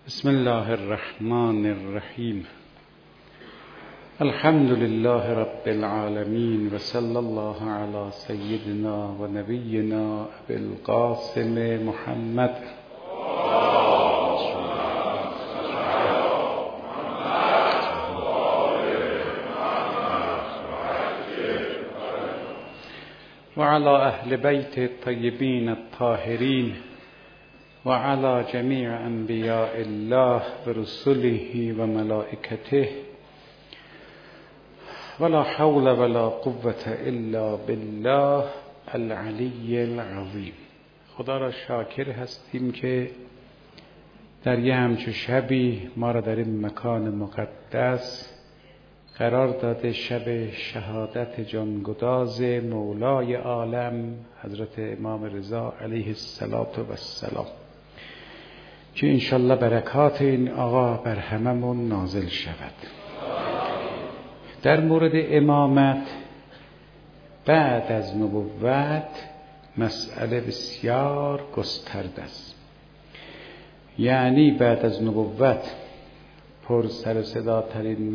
بسم الله الرحمن الرحیم. الحمد لله رب العالمین و صلی الله علی سیدنا و نبینا ابی القاسم محمد. و علی اهل بیت الطیبین الطاهرین و علی جمیع انبیاء الله و رسله و ملائکته ولا حول ولا قوة الا بالله العلی العظیم. خدا را شاکر هستیم که در یه همچو شبی ما را در این مکان مقدس قرار داده، شب شهادت جانگداز مولای عالم حضرت امام رضا علیه السلام، که انشالله برکات این آقا بر هممون نازل شود. در مورد امامت بعد از نبوت مسئله بسیار گسترده است. یعنی بعد از نبوت پر سر صدا ترین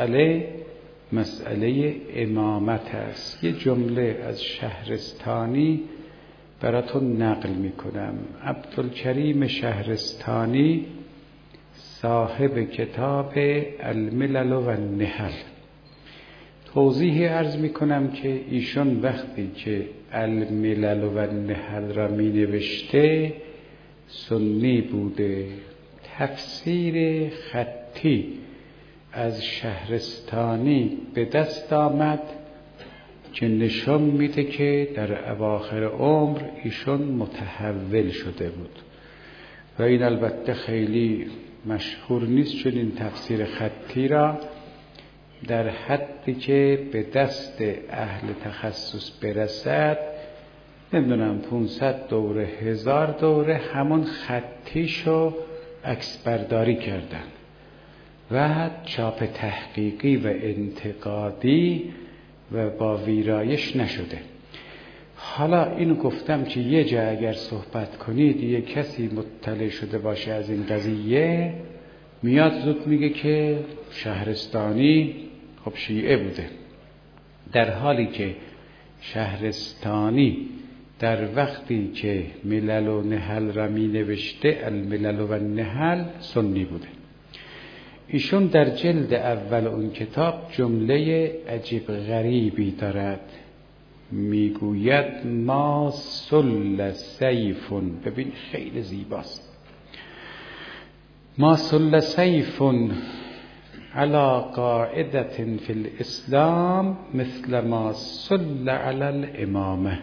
مسئله امامت است. یه جمله از شهرستانی براتون نقل میکنم. عبدالکریم شهرستانی صاحب کتاب الملل و النحل توضیح عرض میکنم که ایشون وقتی که الملل و النحل را می نوشته سنی بوده. تفسیر خطی از شهرستانی به دست آمد که نشان میده که در اواخر عمر ایشون متحول شده بود و این البته خیلی مشهور نیست، چون این تفسیر خطی را در حدی که به دست اهل تخصص برسد، نمیدونم 500 دوره 1000 دوره همون خطیشو عکس برداری کردن و چاپ تحقیقی و انتقادی و با ویرایش نشده. حالا اینو گفتم که یه جا اگر صحبت کنید یه کسی مطلع شده باشه از این قضیه، میاد زود میگه که شهرستانی خب شیعه بوده، در حالی که شهرستانی در وقتی که ملل و نحل را می نوشته الملل و النحل سنی بوده. ایشون در جلد اول اون کتاب جمله عجیب غریبی دارد، میگوید ما سل سیفون. ببین خیلی زیباست. ما سل سیفون علی قاعدة فی الاسلام مثل ما سل علی الامامه.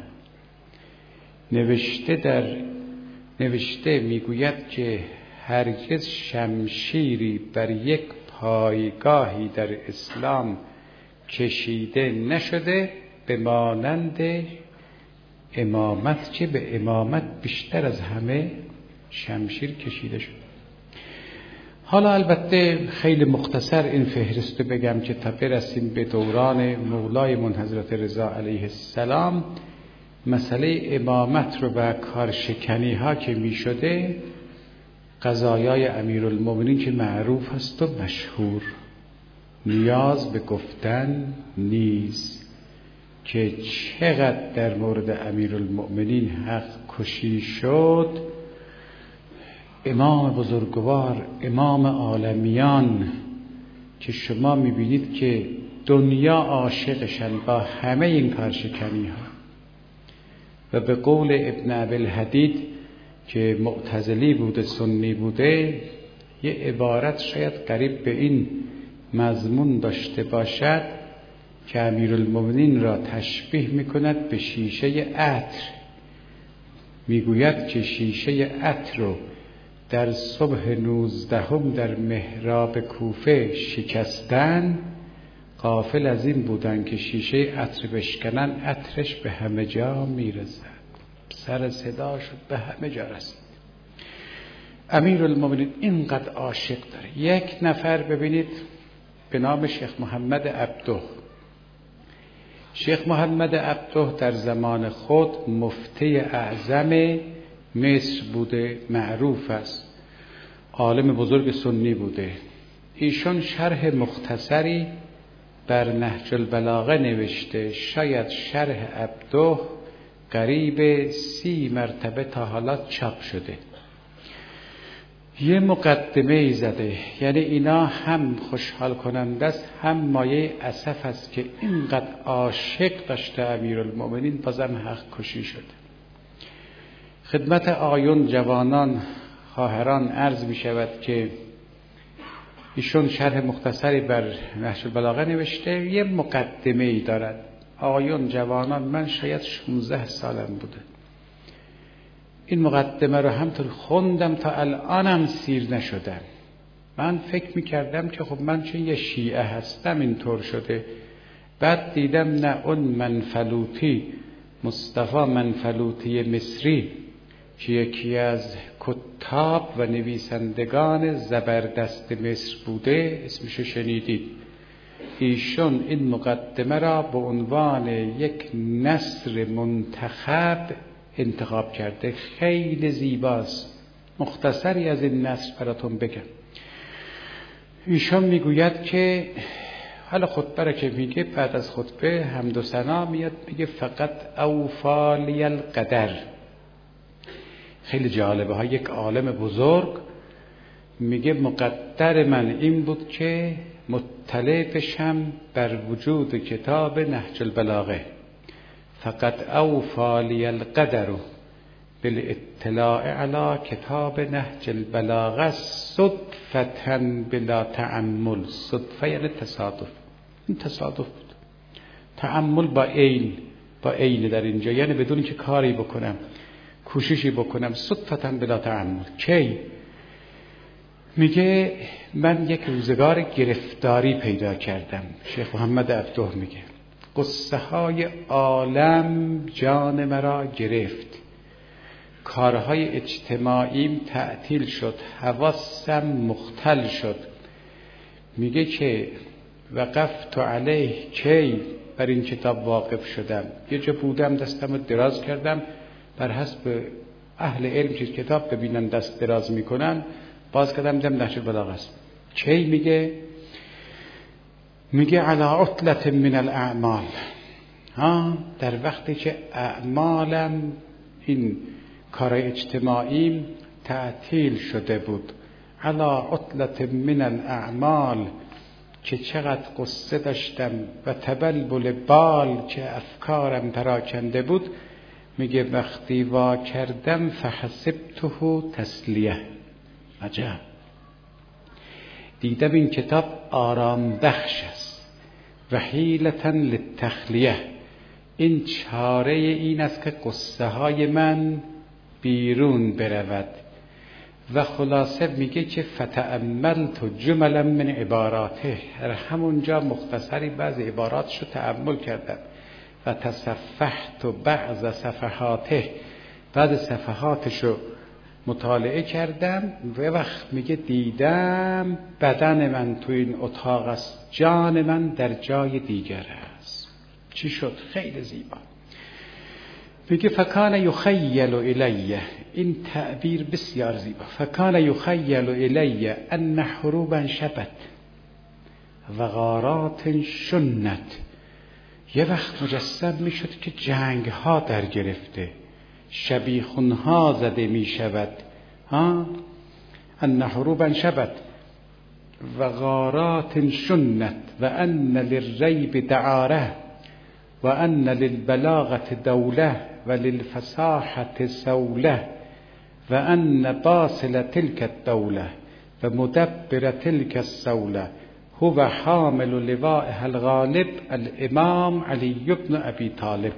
نوشته میگوید که هرگز شمشیری بر یک پایگاهی در اسلام کشیده نشده به مانند امامت، که به امامت بیشتر از همه شمشیر کشیده شده. حالا البته خیلی مختصر این فهرست بگم که تا برسیم به دوران مولای من حضرت رضا علیه السلام، مسئله امامت رو و کارشکنی ها که می شده، قضایای امیرالمومنین که معروف هست و مشهور، نیاز به گفتن نیست که چقدر در مورد امیرالمومنین حق کشی شد. امام بزرگوار، امام عالمیان که شما می بینید که دنیا عاشقشن با همه این کارشکنی ها، و به قول ابن ابی‌الحدید که معتزلی بوده سنی بوده، یه عبارت شاید قریب به این مضمون داشته باشد که امیرالمومنین را تشبیه میکند به شیشه عطر. میگوید که شیشه عطر رو در صبح 19 در محراب کوفه شکستن، غافل از این بودن که شیشه عطر بشکنن عطرش به همه جا میرسد، سر صدا شد به همه جا رسید. امیرالمومنین اینقدر عاشق داره. یک نفر ببینید به نام شیخ محمد عبده. شیخ محمد عبده در زمان خود مفتی اعظم مصر بوده، معروف است. عالم بزرگ سنی بوده. ایشون شرح مختصری بر نهج البلاغه نوشته. شاید شرح عبده قریب 30 مرتبه تا حالا چاپ شده. یه مقدمه ای زده، یعنی اینا هم خوشحال کننده است هم مایه اسف است که اینقدر عاشق داشته امیرالمؤمنین بازم حق کشی شده. خدمت آیون جوانان خواهران عرض می شود که ایشون شرح مختصری بر نهج البلاغه نوشته، یه مقدمه ای دارد. آیون جوانان، من شاید 16 سالم بوده، این مقدمه رو همطور خوندم تا الانم سیر نشدم. من فکر میکردم که خب من چون یه شیعه هستم اینطور شده. بعد دیدم نه، اون منفلوطی، مصطفی منفلوطی مصری که یکی از کتاب و نویسندگان زبردست مصر بوده، اسمشو شنیدید، ایشون این مقدمه را به عنوان یک نثر منتخب انتخاب کرده. خیلی زیباست. مختصری از این نثر براتون بگم. ایشون میگوید که حالا خطبه را که میگه، بعد از خطبه حمد و ثنا میاد میگه فقط اوفالی القدر. خیلی جالبه ها. یک عالم بزرگ میگه مقدر من این بود که مطلع بشم بر وجود کتاب نهج البلاغه. فقط اوفالی القدر بالاطلاع علی کتاب نهج البلاغه صدفة بلا تأمل. صدفه یعنی تصادف. این تصادف بود. تأمل با عین در اینجا، یعنی بدون که کاری بکنم، کوششی بکنم. صدفة بلا تأمل. کی؟ میگه من یک روزگار گرفتاری پیدا کردم. شیخ محمد عبده میگه قصه های عالم جان مرا گرفت، کارهای اجتماعیم تعطیل شد، حواسم مختل شد. میگه که وقفت علیه، کی بر این کتاب واقف شدم؟ یه جا بودم دستم رو دراز کردم، بر حسب اهل علم که کتاب ببینن دست دراز میکنن، باز کردم دیدم نهج البلاغه است. کی؟ میگه علی عطلة من الاعمال، در وقتی که اعمالم، این کارهای اجتماعیم تعطیل شده بود. علی عطلة من الاعمال، که چقدر قصه داشتم، و تبلبل بال، که افکارم پراکنده بود. میگه وقتی وا کردم فحسبته تسلیه. عجب. دیدم این کتاب آرام بخش است. و حیلة للتخلیه، این چاره این است که قصه های من بیرون برود. و خلاصه میگه که فتأملت جملا من عباراته، همونجا مختصری بعض عباراتشو تأمل کردم. و تصفحت بعض صفحاته، بعض صفحاتشو مطالعه کردم. و وقت میگه دیدم بدن من تو این اتاق است، جان من در جای دیگر است. چی شد؟ خیلی زیبا. میگه فکان یخیل الیه، این تعبیر بسیار زیبا. فکان یخیل الیه ان حروبا شبت و غارات شنت. یه وقت مجسم میشد که جنگ ها در گرفته، شبیخون ها زده می شود. ان حروبا شبت و غارات شنت و ان للریب دعاره و ان للبلاغة دوله و للفصاحة سوله و ان باصل تلك الدوله و مدبر تلك السوله هو حامل لواءها الغالب الامام علی بن ابی طالب.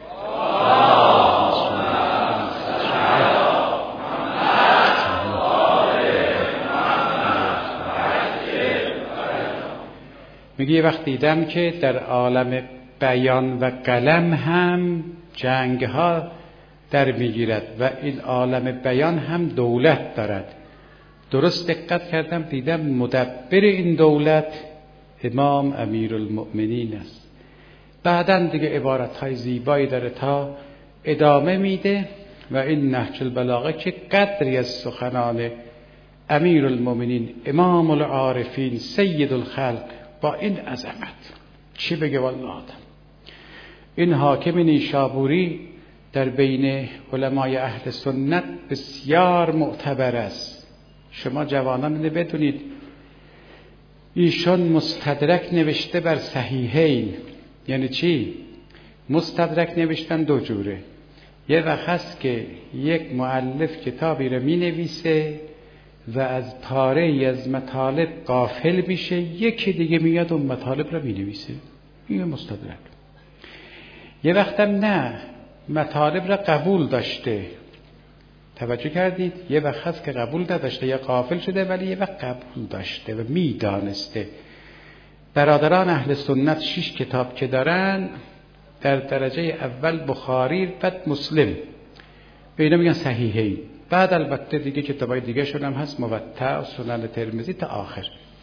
میگه یه وقت دیدم که در عالم بیان و قلم هم جنگ ها در میگیرد و این عالم بیان هم دولت دارد. درست دقت کردم دیدم مدبر این دولت امام امیرالمؤمنین است. بعداً دیگه عبارت های زیبایی داره تا ادامه میده. و این نهج البلاغه که قدری از سخنان امیر المؤمنین، امام العارفین، سید الخلق، با این عظمت چی بگه والله آدم. این حاکم نیشابوری در بین علمای اهل سنت بسیار معتبر است. شما جوانان اینو بدونید، ایشان مستدرک نوشته بر صحیحین. یعنی چی؟ مستدرک نوشتن دو جوره. یه وقت هست که یک مؤلف کتابی رو می نویسه و از پاره ای از مطالب غافل میشه، یکی دیگه میاد اون مطالب رو می نویسه. این مستدرک. یه وقتم نه، مطالب را قبول داشته. توجه کردید؟ یه وقت هست که قبول نداشته یا غافل شده، ولی یه وقت قبول داشته و میدانسته. برادران اهل سنت 6 کتاب که دارن، در درجه اول بخاری، بعد مسلم، به اینا میگن صحیحین. بعد البته دیگه کتابای دیگه شون هم هست، موطأ، سنن ترمذی تا آخر.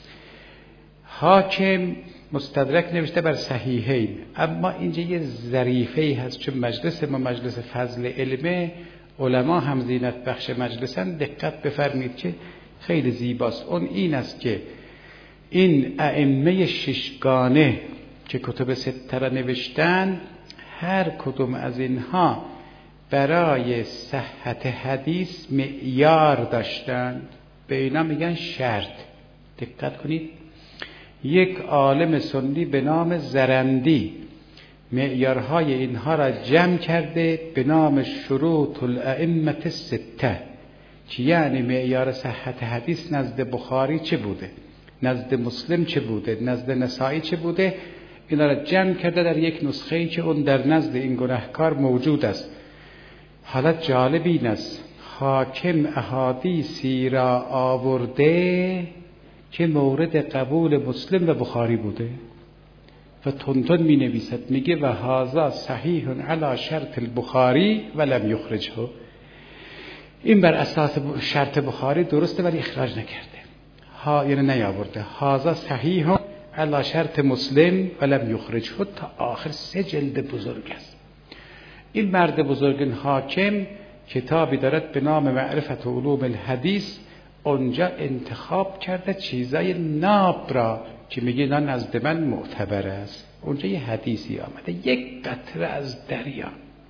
حاکم مستدرک نوشته بر صحیحین. اما اینجا یه ظریفه‌ای هست، چون مجلس ما مجلس فضل علمه، علما هم زینت بخش مجلسن، دقت بفرمید که خیلی زیباست. اون این است که این ائمه 6گانه که کتب 6 را نوشتن، هر کدوم از اینها برای صحت حدیث معیار داشتن، به اینا میگن شرط. دقت کنید، یک عالم سنی به نام زرندی معیارهای اینها را جمع کرده به نام شروط الائمه 6، که یعنی معیار صحت حدیث نزد بخاری چه بوده، نزد مسلم چه بوده، نزد نسائی چه بوده. اینا را جمع کرده در یک نسخه‌ای که اون در نزد این گناهکار موجود است. حالت جالب این است، حاکم احادیثی را آورده که مورد قبول مسلم و بخاری بوده و تونتون می نویسد، میگه و هذا صحیح علی شرط البخاری و لم یخرجه. این بر اساس شرط بخاری درسته ولی اخراج نکرده، یعنی نیاورده. هذا صحیح علی شرط مسلم و لم یخرجه تا آخر 3 جلد بزرگ است. این مرد بزرگ حاکم کتابی دارد به نام معرفت علوم الحدیث. اونجا انتخاب کرده چیزای ناب را که میگه نه نزد من معتبر است. اونجا یه حدیثی آمده، یک قطره از دریا.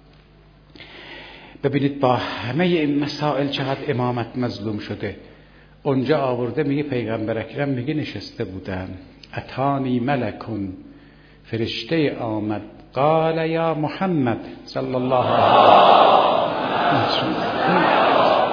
ببینید با همه این مسائل چقدر امامت مظلوم شده. اونجا آورده میگه پیغمبر اکرم میگه نشسته بودم، اتانی ملکون، فرشته آمد، قال یا محمد صلی الله علیه و سلم،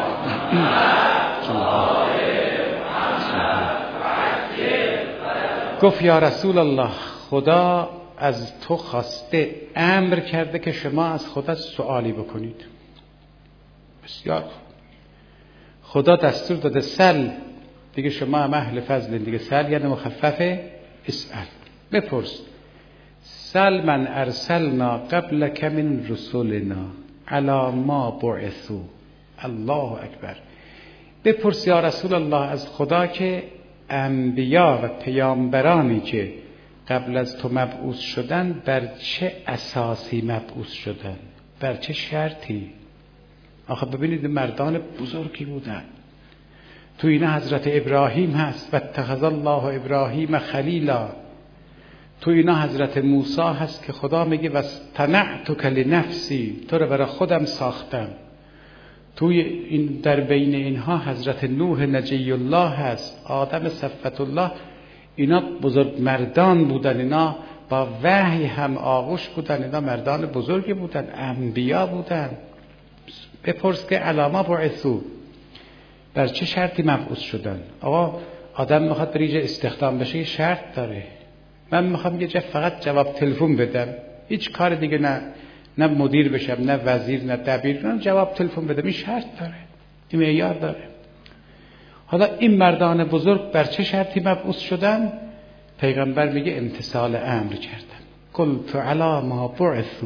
گفت یا رسول الله، خدا از تو خواسته، امر کرده که شما از خدا سوالی بکنید. بسیار خدا دستور داده سل، دیگه شما هم اهل فضل دیگه، سل یعنی مخففه اسأل، بپرس. سل من ارسلنا قبلک من رسولنا علی ما بعثوا. الله اکبر. بپرس یا رسول الله از خدا که انبیا و پیامبرانی که قبل از تو مبعوث شدن بر چه اساسی مبعوث شدن، بر چه شرطی. آخه ببینید مردان بزرگی بودن. تو اینا حضرت ابراهیم هست و اتخذ الله ابراهیم خلیلا. تو اینا حضرت موسی هست که خدا میگه واصطنعتک لنفسی، تو رو برای خودم ساختم. توی این در بین اینها حضرت نوح نجی الله هست، آدم صفوت الله. اینا بزرگ مردان بودن، اینا با وحی هم آغوش بودن، اینا مردان بزرگی بودن، انبیا بودن. بپرس که علامه بعثوا، بر چه شرطی مبعوث شدن. آقا آدم میخواد بریجه استخدام بشه یه شرط داره. من میخوام یه جا فقط جواب تلفن بدم، هیچ کار دیگه نه مدیر بشم، نه وزیر، نه دبیر، نه جواب تلفن بدم. این شرط داره، این معیار داره. حالا این مردان بزرگ بر چه شرطی مبعوث شدن؟ پیغمبر میگه امتثال امر کردن. قلت علی ما بعثوا.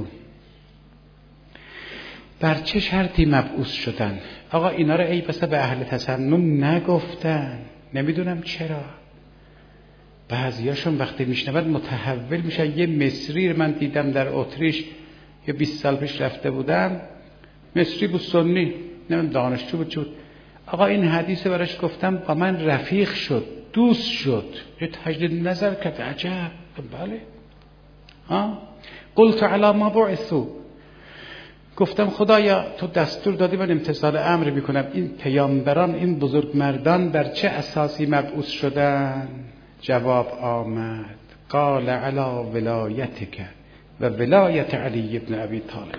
بر چه شرطی مبعوث شدن؟ آقا اینا رو ای بسا به اهل تسنن نگفتن، نمیدونم چرا. بعضیاشون وقتی میشنود متحول میشن. یه مصری من دیدم در اتریش، یه 20 سال پیش رفته بودم، مصری بود، سنی، نمیدونم دانشجو بود، آقا این حدیث براش گفتم، با من رفیق شد، دوست شد، یه تجدید نظر کرد. عجب. بله. قلت علی ما بعثوا، گفتم خدایا تو دستور دادی من امتثال امر میکنم. این پیامبران، این بزرگ مردان بر چه اساسی مبعوث شدن؟ جواب آمد قال علی ولایتک و ولایت علی ابن ابی طالب.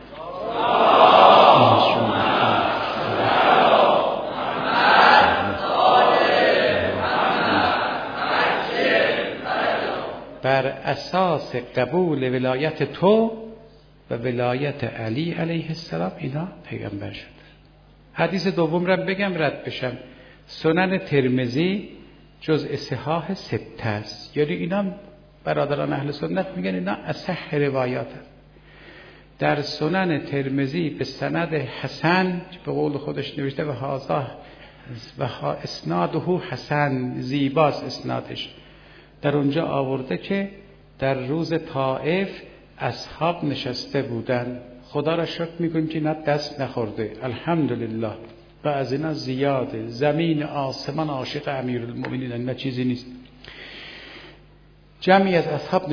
بر اساس قبول ولایت تو و ولایت علی علیه السلام اینا پیغمبر شد. حدیث دوم را بگم رد بشم. سنن ترمذی جزء صحاح 6 است. یعنی اینا برادران اهل سنت میگن اینا اصح روایات است. در سنن ترمذی به سند حسن به قول خودش نوشته و هذا و اسناده حسن، زیباست اسنادش. در اونجا آورده که در روز طائف اصحاب نشسته بودن، خدا را شکر میکنیم که اینا دست نخورده، الحمدلله. و از اینا زیاده، زمین آسمان عاشق امیرالمومنین، اینا چیزی نیست. جمعی از اصحاب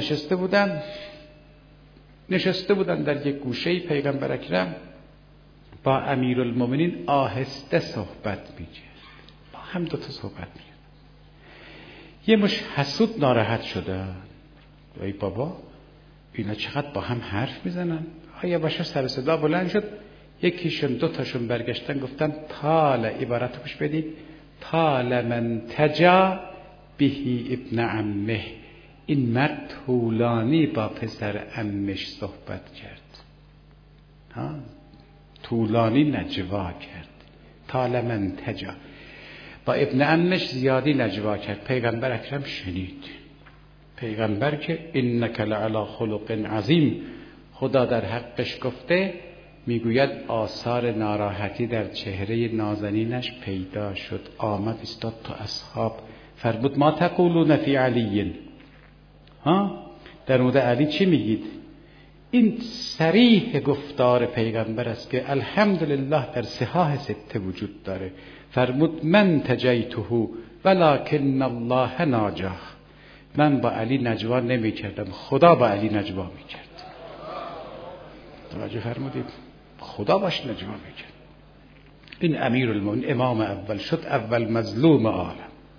نشسته بودن در یک گوشه. پیغمبر اکرم با امیرالمومنین آهسته صحبت میکرد، با هم دوتا صحبت میکرد. یه مش حسود ناراحت شدن، ای بابا اینا چقدر با هم حرف میزنن. آیا باشه سر صدا بلند شد، یکیشون دوتاشون برگشتن گفتن طال، عبارت خوش بدید، طال من تجا بهی ابن عمه، این مرد طولانی با پسر عمش صحبت کرد، طولانی نجوا کرد. طال من تجا، با ابن عمش زیادی نجوا کرد. پیغمبر اکرم شنید. پیغمبر که انک لعلی خلق عظیم، خدا در حقش گفته، میگوید آثار ناراحتی در چهره نازنینش پیدا شد. آمد استاد تو اصحاب فرمود ما تقولون فی علی، در مورد علی چی میگید؟ این صریح گفتار پیغمبر است که الحمدلله در صحاح 6 وجود داره. فرمود من تجیته ولکن الله ناجاه، من با علی نجوا نمی کردم، خدا با علی نجوا می کرد. توجه فرمودید؟ خدا باش نجوا می کرد. این امیرالمومنین امام اول شد، اول مظلوم عالم.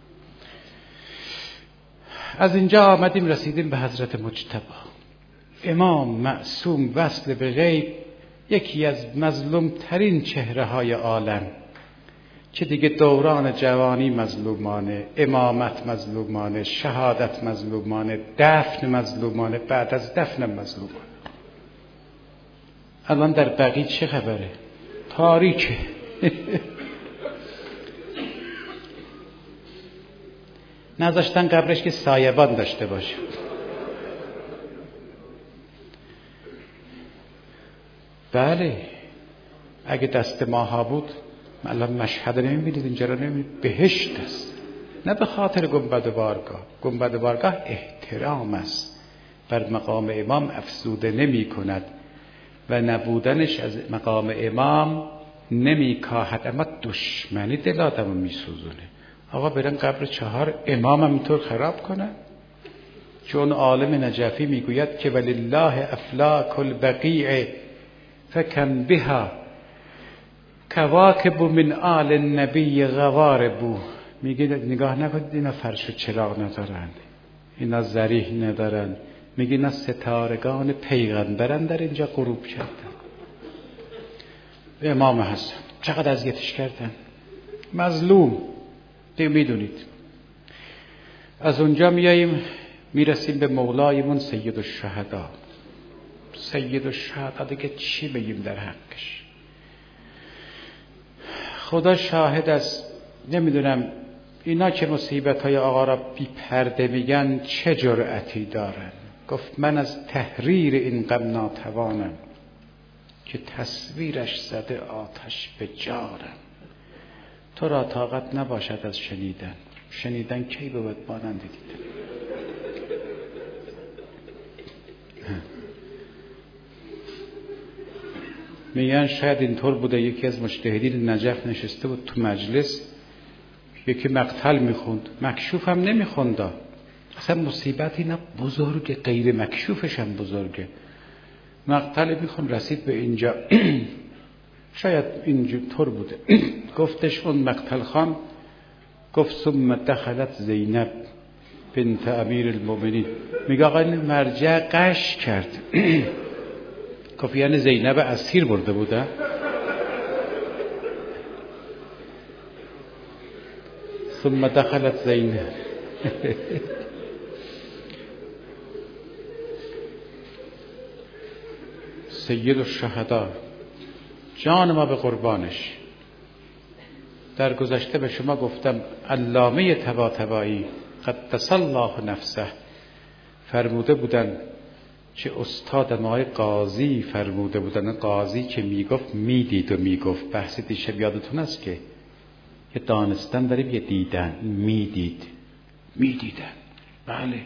از اینجا آمدیم رسیدیم به حضرت مجتبی، امام معصوم وصل به غیب، یکی از مظلوم ترین چهره های عالم که دیگه دوران جوانی مظلومانه، امامت مظلومانه، شهادت مظلومانه، دفن مظلومانه، بعد از دفن مظلومانه. الان در بقیع چه خبره؟ تاریکه. نذاشتن قبرش که سایبان داشته باشه. بله اگه دست ماها بود الان مشهد نمیبینید، اینجا رو نمیبینید، بهشت است. نه به خاطر گنبد بارگاه، گنبد بارگاه احترام است، بر مقام امام افزوده نمی کند و نبودنش از مقام امام نمی کاهد، اما دشمنی دل آدم رو می سوزونه. آقا برن قبر 4 امام هم اینطور خراب کنن؟ چون عالم نجفی میگوید که ولله افلاک البقیع فکن بها کواکب من آل النبی غواربو. میگه نگاه نکنید اینا فرش و چراغ ندارن، اینا ذریح ندارن، میگه اینا ستارگان پیغمبرن در اینجا غروب کردن. امام حسن چقدر اذیتش کردن، مظلوم. دیگه میدونید. از اونجا میرسیم به مولایمون سید الشهدا. سید الشهدا دیگه چی بگیم در حقش؟ خدا شاهد است. نمیدونم اینا که مصیبت‌های آقا را بی پرده میگن چه جرأتی دارن. گفت من از تحریر این غم ناتوانم که تصویرش زده آتش به جارم. تو را طاقت نباشد از شنیدن کی بود مانند دیدن. میگن شاید اینطور بوده، یکی از مجتهدین نجف نشسته بود تو مجلس، یکی مقتل میخوند، مکشوف هم نمیخوند، اصلا مصیبت اینا بزرگه، غیر مکشوفش هم بزرگه. مقتل میخوند، رسید به اینجا شاید اینجور بوده. گفتش اون مقتل خان گفت ثم دخلت زینب بنت امیر المؤمنین. میگه آقا این مرجع قش کرد. گفت یعنی زینب اسیر برده بوده؟ ثم دخلت زینب. سید الشهدا، جان ما به قربانش. در گذشته به شما گفتم علامه طباطبایی قدس الله نفسه فرموده بودن، چه استاد ما قاضی فرموده بودن، قاضی که میگفت میدید و میگفت. بحث دیشب یادتون است که یه دانستن داریم، یه دیدن. میدیدن. بله.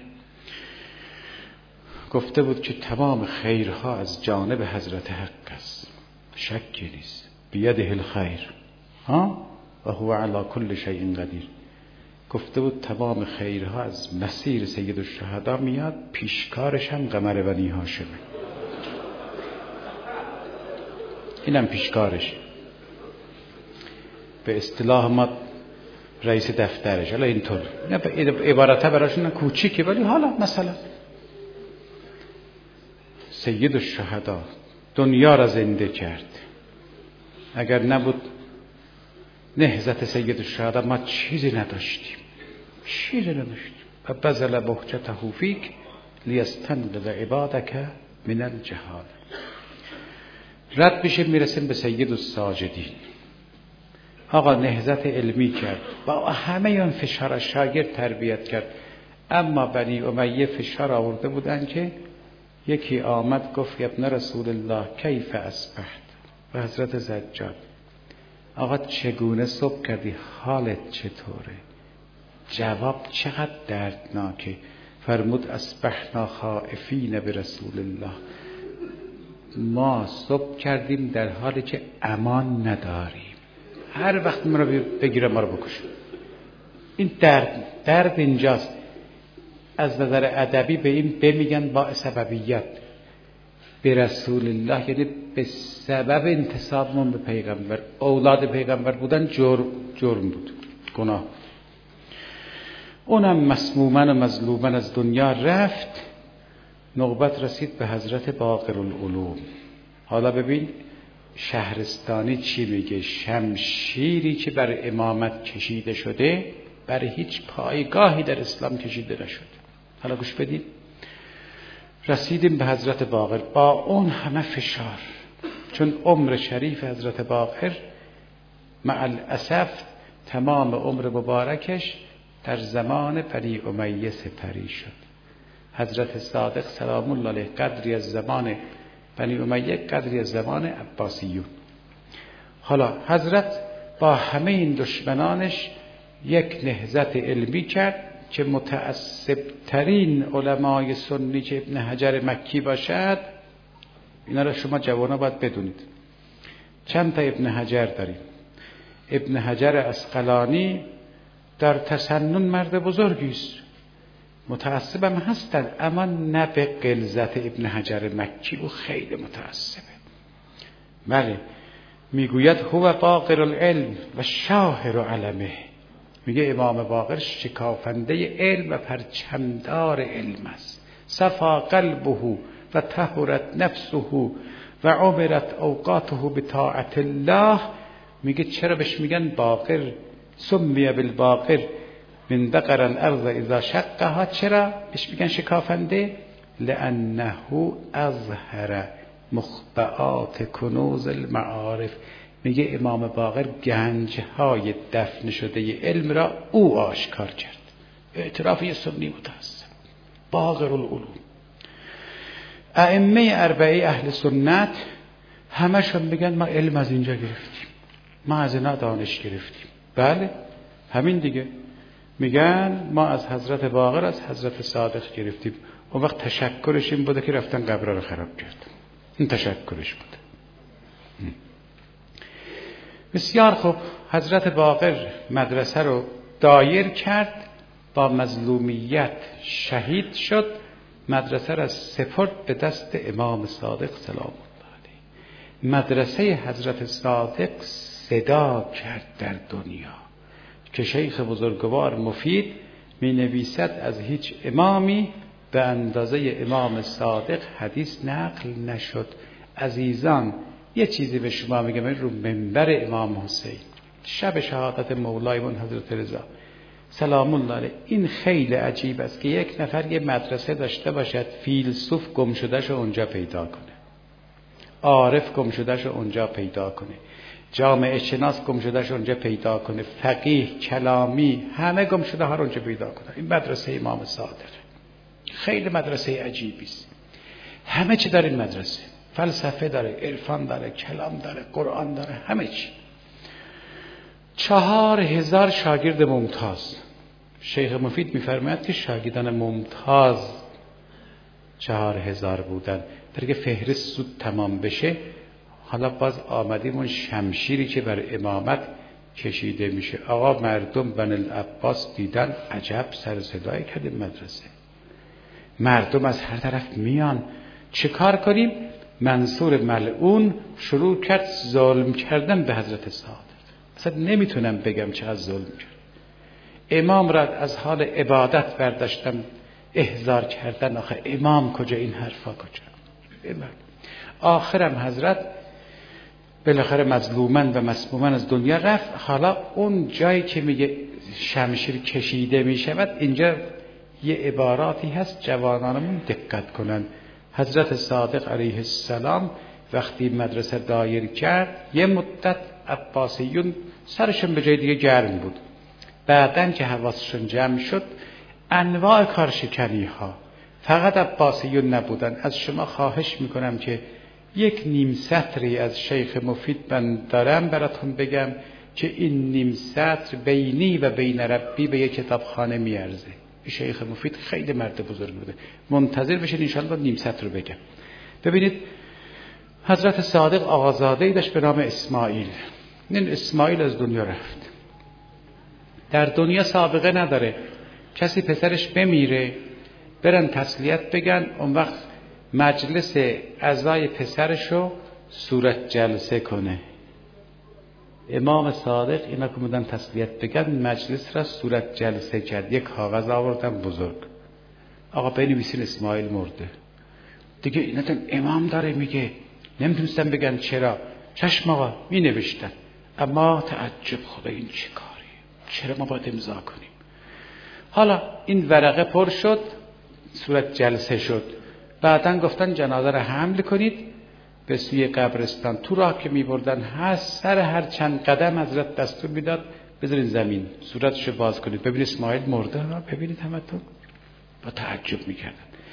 گفته بود که تمام خیرها از جانب حضرت حق است، شکی نیست. بیده الخیر و هو علی کل شیء قدیر. گفته بود تمام خیرها از مسیر سید الشهدا میاد، پیشکارش هم قمر بنی هاشمه. اینم پیشکارش، به اصطلاح ما رئیس دفترش. حالا اینطور نه عبارته براشون کوچیکه، ولی حالا مثلا سید الشهدا دنیا را زنده کرد. اگر نبود نهضت سید الشهدا ما چیزی نداشتیم. و بذل بهجته فیک لیستنقذ عبادک من الجهال. رد بشه میرسیم به سید الساجدین. آقا نهضت علمی کرد، با همه اون فشار شاگرد تربیت کرد. اما بنی امیه فشار آورده بودن که یکی آمد گفت ابن رسول الله کیف اصبحت؟ و حضرت زجاج آقا چگونه صبح کردی؟ حالت چطوره؟ جواب چقدر دردناکه. فرمود اصبحنا خائفین برسول الله. ما صبح کردیم در حالی که امان نداریم، هر وقت ما رو بگیره ما رو بکشه. این درد اینجاست. از نظر ادبی به این بمیگن با سببیت به رسول الله، یعنی به سبب انتسابمون به پیغمبر. اولاد پیغمبر بودن جرم بود، گناه. اونم مسمومن و مظلومن از دنیا رفت. نوبت رسید به حضرت باقر العلوم. حالا ببین شهرستانی چی میگه؟ شمشیری که بر امامت کشیده شده بر هیچ پایگاهی در اسلام کشیده نشده. حالا گوش بدید. رسیدیم به حضرت باقر با اون همه فشار، چون عمر شریف حضرت باقر مع الاسف تمام عمر مبارکش در زمان بنی امیه سپری شد. حضرت صادق سلام الله علیه قدری از زمان بنی امیه، قدری از زمان عباسیون. حالا حضرت با همه این دشمنانش یک نهضت علمی کرد که متعصب ترین علمای سنی که ابن حجر مکی باشد. اینا را شما جوانا باید بدونید. چند تا ابن حجر داریم. ابن حجر اسقلانی در تسنن مرد بزرگی است، متعصبم هستند، اما نه به غلظت ابن حجر مکی. او خیلی متعصبه. بله، میگوید هو باقر العلم و شاهر علمه. میگه امام باقر شکافنده علم و پرچمدار علم است. صفا قلبه و طهرت نفسه و عمرت اوقاته بطاعت الله. میگه چرا بهش میگن باقر؟ سمی بالباقر من بقر الارض اذا شقها. چرا بهش میگن شکافنده؟ لانه اظهر مخبئات کنوز المعارف. میگه امام باقر گنجهای دفن شده علم را او آشکار کرد. اعتراف یه سنی متعصب، باقر العلوم. ائمه اربعه اهل سنت همشون میگن ما علم از اینجا گرفتیم، ما از اینا دانش گرفتیم. بله همین دیگه. میگن ما از حضرت باقر، از حضرت صادق گرفتیم. اون وقت تشکرش این بوده که رفتن قبر رو خراب کرد. این تشکرش بوده. بسیار خوب. حضرت باقر مدرسه رو دایر کرد، با مظلومیت شهید شد، مدرسه را سپرد به دست امام صادق سلام الله علیه. مدرسه حضرت صادق صدا کرد در دنیا که شیخ بزرگوار مفید می نویسد از هیچ امامی به اندازه امام صادق حدیث نقل نشد. عزیزان، یه چیزی به شما میگم، رو منبر امام حسین شب شهادت مولایمون حضرت رضا سلام الله علیه، این خیلی عجیب است که یک نفر یه مدرسه داشته باشد، فیلسوف گم شدهشو اونجا پیدا کنه، عارف گم شدهشو اونجا پیدا کنه، جامعه شناس گم شدهشو اونجا پیدا کنه، فقیه، کلامی، همه گم شده ها رو اونجا پیدا کنه. این مدرسه امام صادق خیلی مدرسه عجیبی است. همه چی داره این مدرسه، فلسفه داره، عرفان داره، کلام داره، قرآن داره، همه چی. 4000 شاگرد ممتاز. شیخ مفید می‌فرماید که شاگردان ممتاز 4000 بودن. در که فهرست زود تمام بشه، حالا باز آمدیم اون شمشیری که بر امامت کشیده میشه. آقا مردم بن العباس دیدن، عجب سر صدای کردیم مدرسه، مردم از هر طرف میان، چه کار کنیم؟ منصور ملعون شروع کرد ظلم کردن به حضرت صادق. اصلا نمیتونم بگم چقدر ظلم کرد. امام را از حال عبادت برداشتن احضار کردن. آخه امام کجا، این حرفا کجا؟ آخرم حضرت بالاخره مظلومن و مسمومن از دنیا رفت. حالا اون جایی که میگه شمشیر کشیده میشود، اینجا یه عباراتی هست جوانانمون دقت کنن. حضرت صادق علیه السلام وقتی مدرسه دایر کرد، یه مدت عباسیون سرشون به جای دیگه گرم بود. بعدن که حواسشون جمع شد، انواع کارشکنی ها، فقط عباسیون نبودن. از شما خواهش میکنم که یک نیم سطری از شیخ مفید من دارم براتون بگم که این نیم سطر بینی و بین ربی به یک کتابخانه میارزه. شیخ مفید خیلی مرد بزرگ بوده. منتظر بشین انشاءالله نیم سطر رو بگم. ببینید حضرت صادق آقازاده‌ای داشت به نام اسماعیل. این اسماعیل از دنیا رفت. در دنیا سابقه نداره. کسی پسرش بمیره برن تسلیت بگن، اون وقت مجلس عزای پسرشو صورت جلسه کنه. امام صادق اینا که بودن تسلیت بگن، مجلس را صورت جلسه کرد. یک کاغذ آوردن بزرگ، آقا بنویسین اسماعیل مرده. دیگه اینا تن امام داره میگه، نمیتونستن بگن چرا. چشم آقا می نوشتن، اما تعجب، خدا این چه کاری، چرا ما باید امضا کنیم؟ حالا این ورقه پر شد، صورت جلسه شد. بعدن گفتن جنازه را حمل کنید به سوی قبرستان. تو راه که می بردن، سر هر چند قدم حضرت دستور میداد بذارین زمین، صورتشو باز کنید ببینید اسماعیل مرده. ببینید همتون با تعجب میکردن.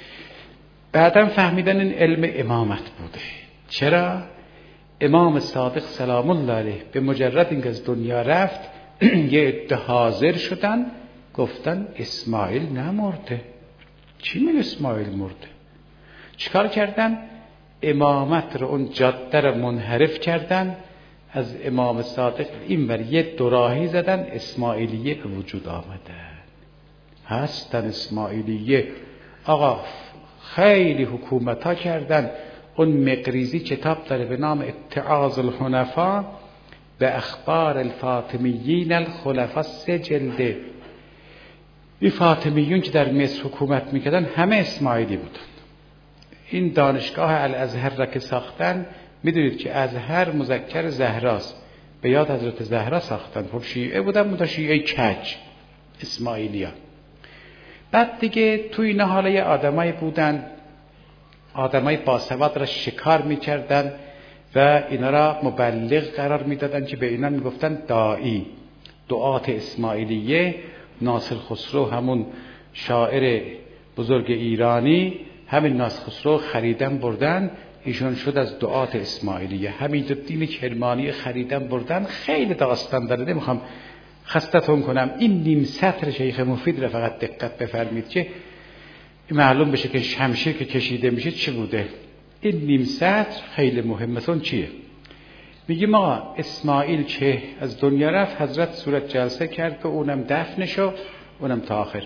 بعدم فهمیدن این علم امامت بوده. چرا؟ امام صادق سلام الله علیه به مجرد اینکه از دنیا رفت، یه عده حاضر شدن گفتن اسماعیل نمرده. چی میگه اسماعیل مرده؟ چیکار کردن؟ امامت رو، اون جاده رو منحرف کردن از امام صادق اینور یه دوراهی زدن، اسماعیلیه به وجود آمدن. هستن اسماعیلیه. آقا خیلی حکومت ها کردن. اون مقریزی کتاب داره به نام اتعاظ الحنفا به اخبار الفاطمیین الخلفاء، 3 جلده. این فاطمیون که در مصر حکومت میکردن همه اسماعیلی بودن. این دانشگاه الازهر را که ساختن، میدونید که ازهر مذکر زهراست، به یاد حضرت زهرا ساختن. خب شیعه بودن، متا شیعه کج، اسماعیلیا. بعد دیگه توی اینا حالا یه آدمایی بودن، آدمای باسواد را شکار میکردن و اینا را مبلغ قرار میدادن که به اینا میگفتن داعی، دعات اسماعیلیه. ناصر خسرو، همون شاعر بزرگ ایرانی، همین ناصر خسرو خریدن بردن، ایشون شد از دعات اسماعیلیه. حمیدالدین کرمانی خریدن بردن. خیلی داستان داره، نمیخوام خستتون کنم. این نیم سطر شیخ مفید را فقط دقت بفرمید که معلوم بشه که شمشیر که کشیده میشه چی بوده. این نیم سطر خیلی مهم. مثلا چیه؟ میگیم آقا اسماعیل که از دنیا رفت، حضرت صورت جلسه کرد و اونم دفنش و اونم تا آخر.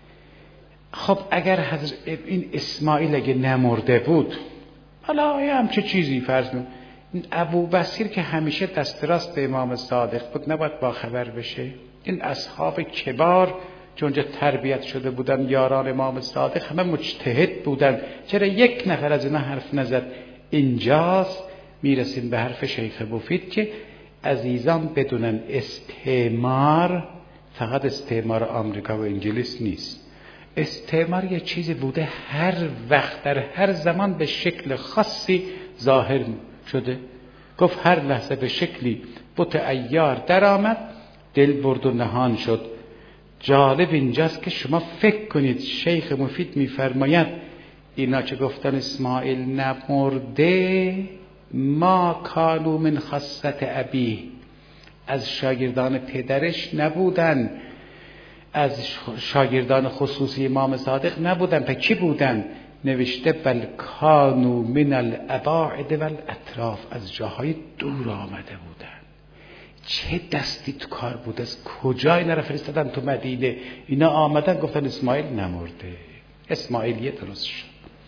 خب اگر این اسماعیل اگه نمرده بود، حالا همچه چیزی فرض کنیم، ابو بصیر که همیشه دست راست امام صادق بود نباید با خبر بشه؟ این اصحاب کبار چون اونجا تربیت شده بودن، یاران امام صادق، همه مجتهد بودن، چرا یک نفر از اینا حرف نزد؟ اینجاست میرسیم به حرف شیخ مفید که عزیزان بدونن استعمار فقط استعمار آمریکا و انگلیس نیست. استعمار یه چیزی بوده هر وقت در هر زمان به شکل خاصی ظاهر شده. گفت هر لحظه به شکلی بت عیار در آمد، دل برد و نهان شد. جالب اینجاست که شما فکر کنید شیخ مفید میفرماید اینا که گفتن اسماعیل نمرده، ما کانوا من خاصة ابیه، از شاگردان پدرش نبودن، از شاگردان خصوصی امام صادق نبودن. پس کی بودن؟ نوشته بل کانوا من الاباعد والاطراف، از جاهای دور آمده بودن. چه دستی تو کار بود؟ از کجا اینا را فرستادن تو مدینه؟ اینا آمدن گفتن اسماعیل نمرده، اسماعیلیه درست شد.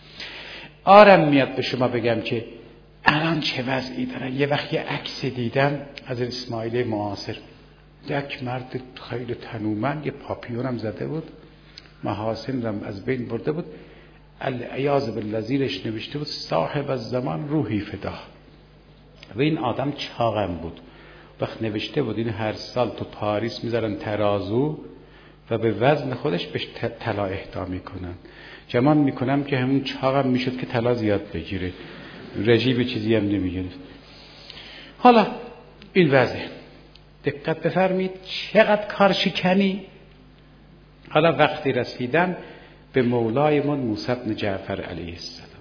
آرم میاد به شما بگم که الان چه وضعی دارن. یه وقت یه عکس دیدم از اسماعیل معاصر، یک مرد خیلی تنومند، یه پاپیون هم زده بود، محاسن هم از بین برده بود، العیاذ بالله زیرش نوشته بود صاحب الزمان روحی فدا. و این آدم چاقم بود. وقت نوشته بود این هر سال تو پاریس میذارن ترازو و به وزن خودش بهش طلا اهدا میکنن. گمان میکنم که همون چاقم میشد که طلا زیاد بگیره، رژیم چیزی هم نمیگرفت. حالا این وضع، دقت بفرمید چقدر کار شکنی. حالا وقتی رسیدن به مولایمون موسی بن جعفر علیه السلام،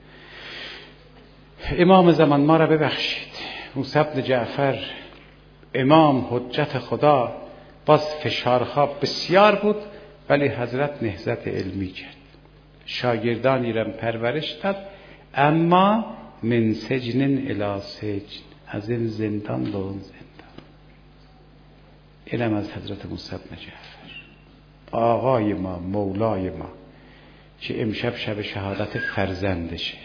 امام زمان ما را ببخشید، موسی بن جعفر امام حجت خدا، باز فشارها بسیار بود ولی حضرت نهضت علمی کرد، شاگردانی را پرورش داد، اما من سجن الی سجن، از این زندان به اون زندان. اینم از حضرت موسی بن جعفر آقای ما، مولای ما، که امشب شب شهادت فرزندشه.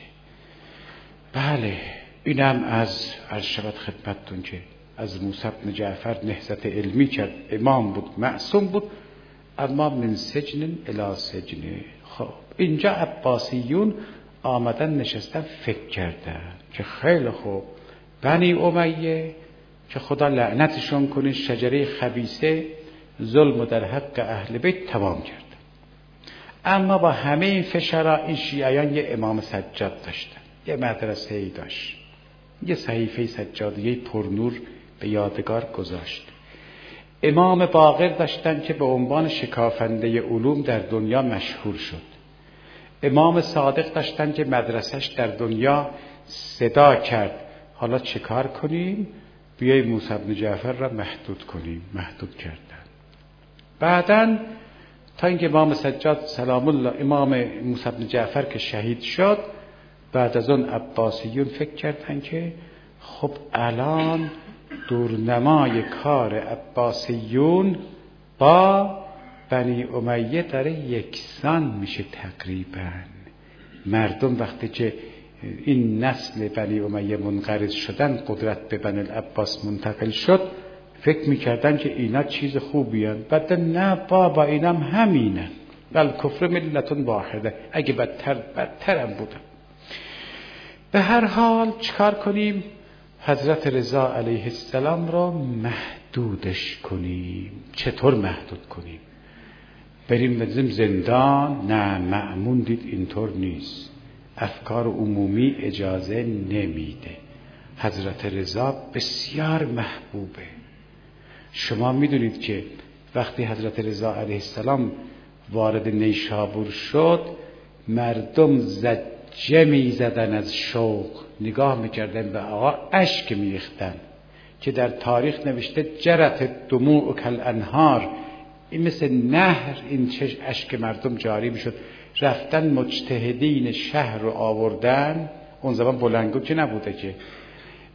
بله اینم از شبت خدمتتون که از موسی بن جعفر نهضت علمی کرد، امام بود، معصوم بود، اما من سجن الی سجن. خب اینجا عباسیون آمدن نشستن فکر کردن که خیلی خوب بنی امیه که خدا لعنتشون کنه، شجره خبیثه ظلم در حق اهل بیت تمام کرد. اما با همه این فشارا این شیعیان یه امام سجاد داشتن، یه مدرسه ای داشت، یه صحیفه سجادیه پرنور به یادگار گذاشت. امام باقر داشتن که به عنوان شکافنده علوم در دنیا مشهور شد. امام صادق داشتن که مدرسش در دنیا صدا کرد. حالا چه کار کنیم؟ بیای موسی بن جعفر را محدود کنیم. محدود کردن. بعدن تا اینکه امام سجاد سلام الله، امام موسی بن جعفر که شهید شد، بعد از اون عباسیون فکر کردن که خب الان دورنمای کار عباسیون با بنی امیه داره یکسان میشه تقریبا. مردم وقتی که این نسل بنی امیه منقرض شدن، قدرت به بنی العباس منتقل شد، فکر میکردن که اینا چیز خوبیان. بعد نه بابا، اینام همینن، بل کفر ملتون واحده، اگه بدتر هم بودن. به هر حال چکار کنیم؟ حضرت رضا علیه السلام را محدودش کنیم. چطور محدود کنیم؟ بریم بزنیم زندان؟ نه، مأمون دید اینطور نیست، افکار عمومی اجازه نمیده. حضرت رضا بسیار محبوبه. شما میدونید که وقتی حضرت رضا علیه السلام وارد نیشابور شد، مردم زجه میزدن از شوق، نگاه میکردن به آقا، اشک میریختن که در تاریخ نوشته جرت دموع کالانهار، این مثل نهر این اشک مردم جاری میشد. رفتن مجتهدین شهر رو آوردن، اون زمان بلندگو که نبوده که،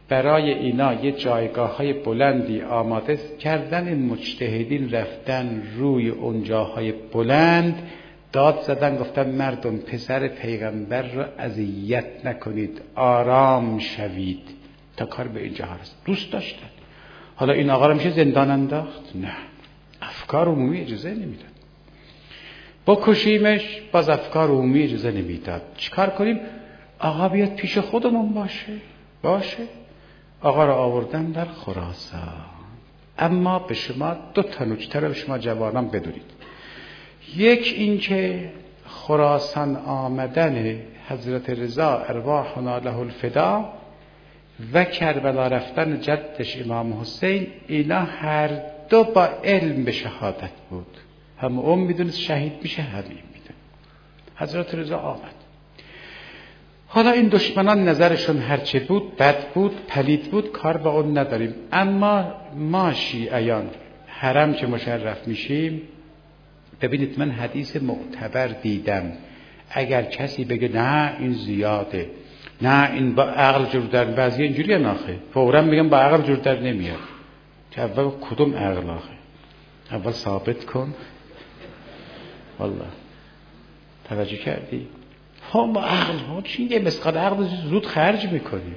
برای اینا یه جایگاه‌های بلندی آماده کردن. این مجتهدین رفتن روی اون جاهای بلند داد زدن، گفتن مردم پسر پیغمبر رو اذیت نکنید، آرام شوید تا کار به اینجا هست. دوست داشتن. حالا این آقا رو میشه زندان انداخت؟ نه، افکار عمومی اجازه نمیداد. بکشیمش؟ باز افکار عمومی اجازه نمیداد. چیکار کنیم؟ آقا بیاد پیش خودمون باشه. آقا را آوردن در خراسان. اما به شما دو تا نکته رو به شما جوانان بدونید. یک این که خراسان آمدن حضرت رضا ارواحنا له الفدا و کربلا رفتن جدش امام حسین، اینا هر دو با علم به شهادت بود. هم میدونست شهید میشه، همین میدونه. حضرت رضا آمد. حالا این دشمنان نظرشون هرچه بود، بد بود، پلید بود، کار با اون نداریم. اما ما شیعیان حرم که مشرف میشیم، ببینید من حدیث معتبر دیدم. اگر کسی بگه نه این زیاده، نه این با عقل جور در، بعضی اینجوری ناخه فوراً میگم با عقل جور در نمیاد. که اول کدوم عقل آخه؟ اول ثابت کن. والله توجه کردی؟ ها با عقل ها چی؟ یه مسقال عقل زود خرج میکنیم.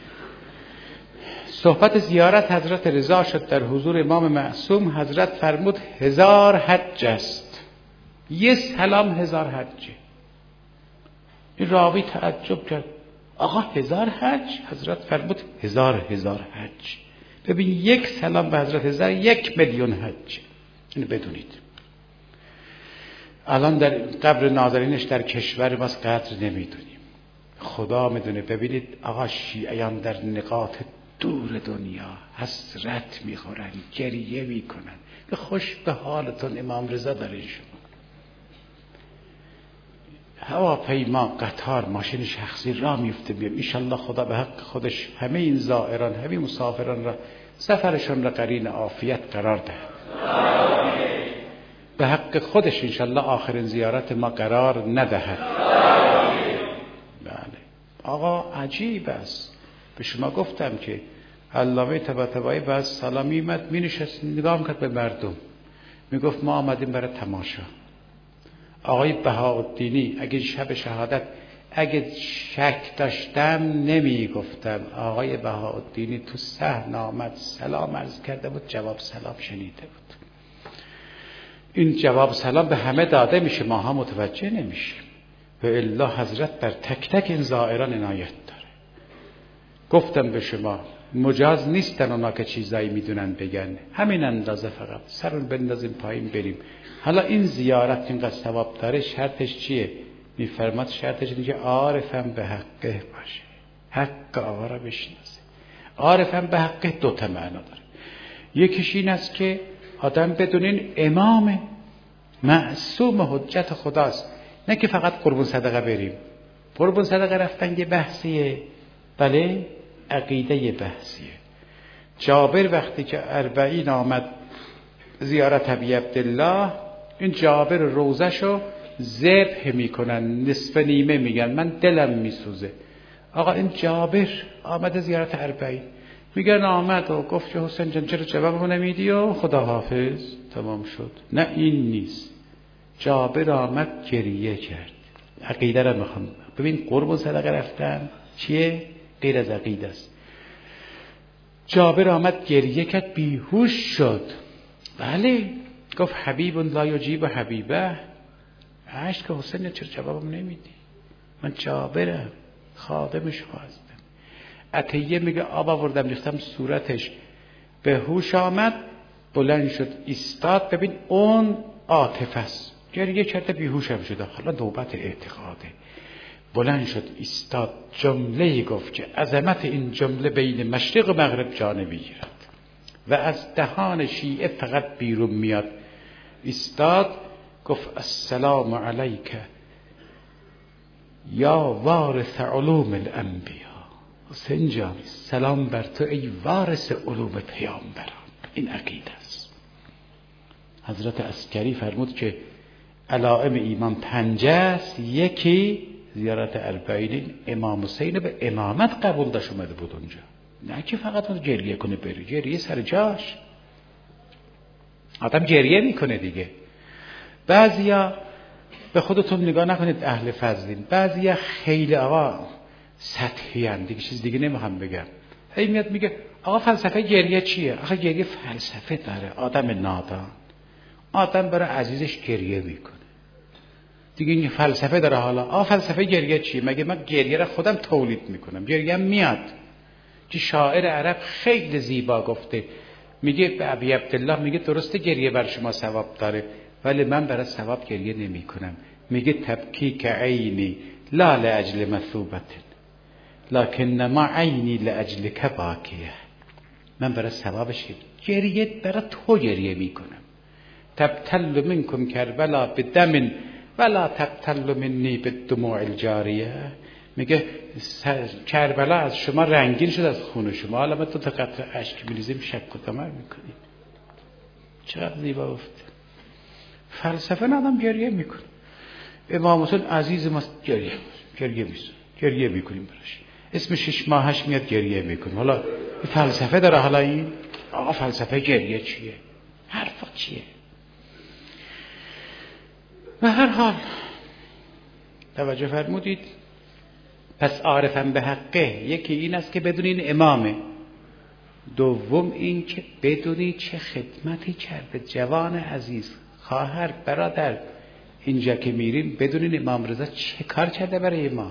صحبت زیارت حضرت رضا شد در حضور امام معصوم. حضرت فرمود 1000 حج است. یه سلام 1000 حجه. این راوی تعجب کرد، آقا 1000 حج؟ حضرت فرمود 1000 حج. ببین یک سلام به حضرت رضا 1,000,000 حج. اینو بدونید. الان در قبر ناظرینش در کشور ماست قدر نمیدونیم، خدا میدونه. ببینید آقا شیعیان در نقاط دور دنیا حسرت میخورن، گریه میکنن. خوش به حالتون امام رضا دارین شما. هواپیما، قطار، ماشین شخصی راه میفته میاد. انشالله خدا به حق خودش همه این زائران، همه مسافران را سفرشون را قرین عافیت قرار دهد. به حق خودش انشالله آخرین زیارت ما قرار ندهد. بله آقا عجیب است. به شما گفتم که علامه طباطبایی بعد سلامی اومد می نشست نگاه میکرد به مردم، میگفت ما آمدیم برای تماشا. آقای بهاءالدینی اگه شب شهادت اگه شک داشتم نمیگفتم، آقای بهاءالدینی تو صحن آمد سلام عرض کرده بود، جواب سلام شنیده بود. این جواب سلام به همه داده میشه، ما ها متوجه نمیشیم. و الا حضرت بر تک تک این زائران عنایت داره. گفتم به شما مجاز نیستن اونا که چیزایی میدونن بگن، همین اندازه فقط سرون بندازیم پایین بریم. حالا این زیارت اینقدر ثواب داره، شرطش چیه؟ میفرماد شرطش اینه که عارفم به حقه باشه، حق آقا را بشناسه. عارفم به حقه دو تا معنا داره. یکیش این است که آدم بدونین امام معصوم حجت خداست، نه که فقط قربون صدقه بریم. قربون صدقه رفتن یه بحثیه، بله عقیده یه بحثیه. جابر وقتی که 40 آمد زیارت ابی عبدالله، این جابر روزشو ذبح میکنن، نصف نیمه میگن من دلم میسوزه. آقا این جابر آمد زیارت 40 میگن آمد و گفت که حسین جان چرا جوابمو نمیدی و خدا حافظ تمام شد. نه این نیست. جابر آمد گریه کرد. عقیده را میخوام ببین. قرب و صدقه رفتن چیه؟ غیر از عقیده است. جابر آمد گریه کرد، بیهوش شد. بله گفت حبیب لا یجیب حبیبه. عشق که حسین چرا جوابم نمیدی؟ من جابرم، خادم شما هستم. عطیه میگه آب آوردم ریختم صورتش، به هوش آمد، بلند شد ایستاد. ببین اون عاطفه است. گریه کرده بیهوشم شده. حالا نوبت اعتقاده. بلند شد ایستاد، جمله گفت که عظمت این جمله بین مشرق و مغرب جا نمیگیرد و از دهان شیعه فقط بیرون میاد. ایستاد گفت السلام علیک یا وارث علوم الانبیا. حسین جان سلام بر تو ای وارث علوم پیامبران. این عقیده است. حضرت عسکری فرمود که علائم ایمان 5 است. یکی زیارت 40 امام حسین به امامت قبول داشت اومده بود اونجا. نه که فقط اون گریه کنه بره، گریه سر جاش، آدم گریه میکنه دیگه. بعضیا به خودتون نگاه نکنید اهل فضلین، بعضیا خیلی آقا سطحی ان دیگه، چیز دیگه نمیخوام بگم. هی میاد میگه آقا فلسفه گریه چیه؟ آقا گریه فلسفه داره. آدم نادان، آدم برای عزیزش گریه میکنه دیگه، این فلسفه داره. حالا آقا فلسفه گریه چیه؟ مگه من گریه را خودم تولید میکنم؟ گریه میاد. که شاعر عرب خیلی زیبا گفته، میگه به ابی عبدالله، میگه درسته گریه بر شما ثواب داره، ولی من برای ثواب گریه نمی کنم. میگه تبکی که عینی لا لاجل مثوبت لکن ما عینی لاجل باکیه. من برای ثوابش گریه برای تو گریه میکنم. تبتل منکم کربلا بدم ولا تبتل منی بالدموع الجاریه. میگه کربلا از شما رنگین شد از خون شما، حالا من تو تا قطره اشک میریزیم شک و تمر میکنیم. چقدر زیبا گفت. فلسفه ندام گریه میکنه. امام حسین عزیز ما گریه میکنیم براش. اسم 6 ماهش میاد گریه میکنیم. حالا فلسفه داره. حالا این آقا فلسفه گریه چیه؟ حرفا چیه؟ و هر حال توجه فرمودید. پس عارفم به حقه، یکی این است که بدونین امامه، دوم این که بدونی چه خدمتی کرده. جوان عزیز، خواهر، برادر، اینجا که میریم بدونین امام رضا چه کار کرده برای ما.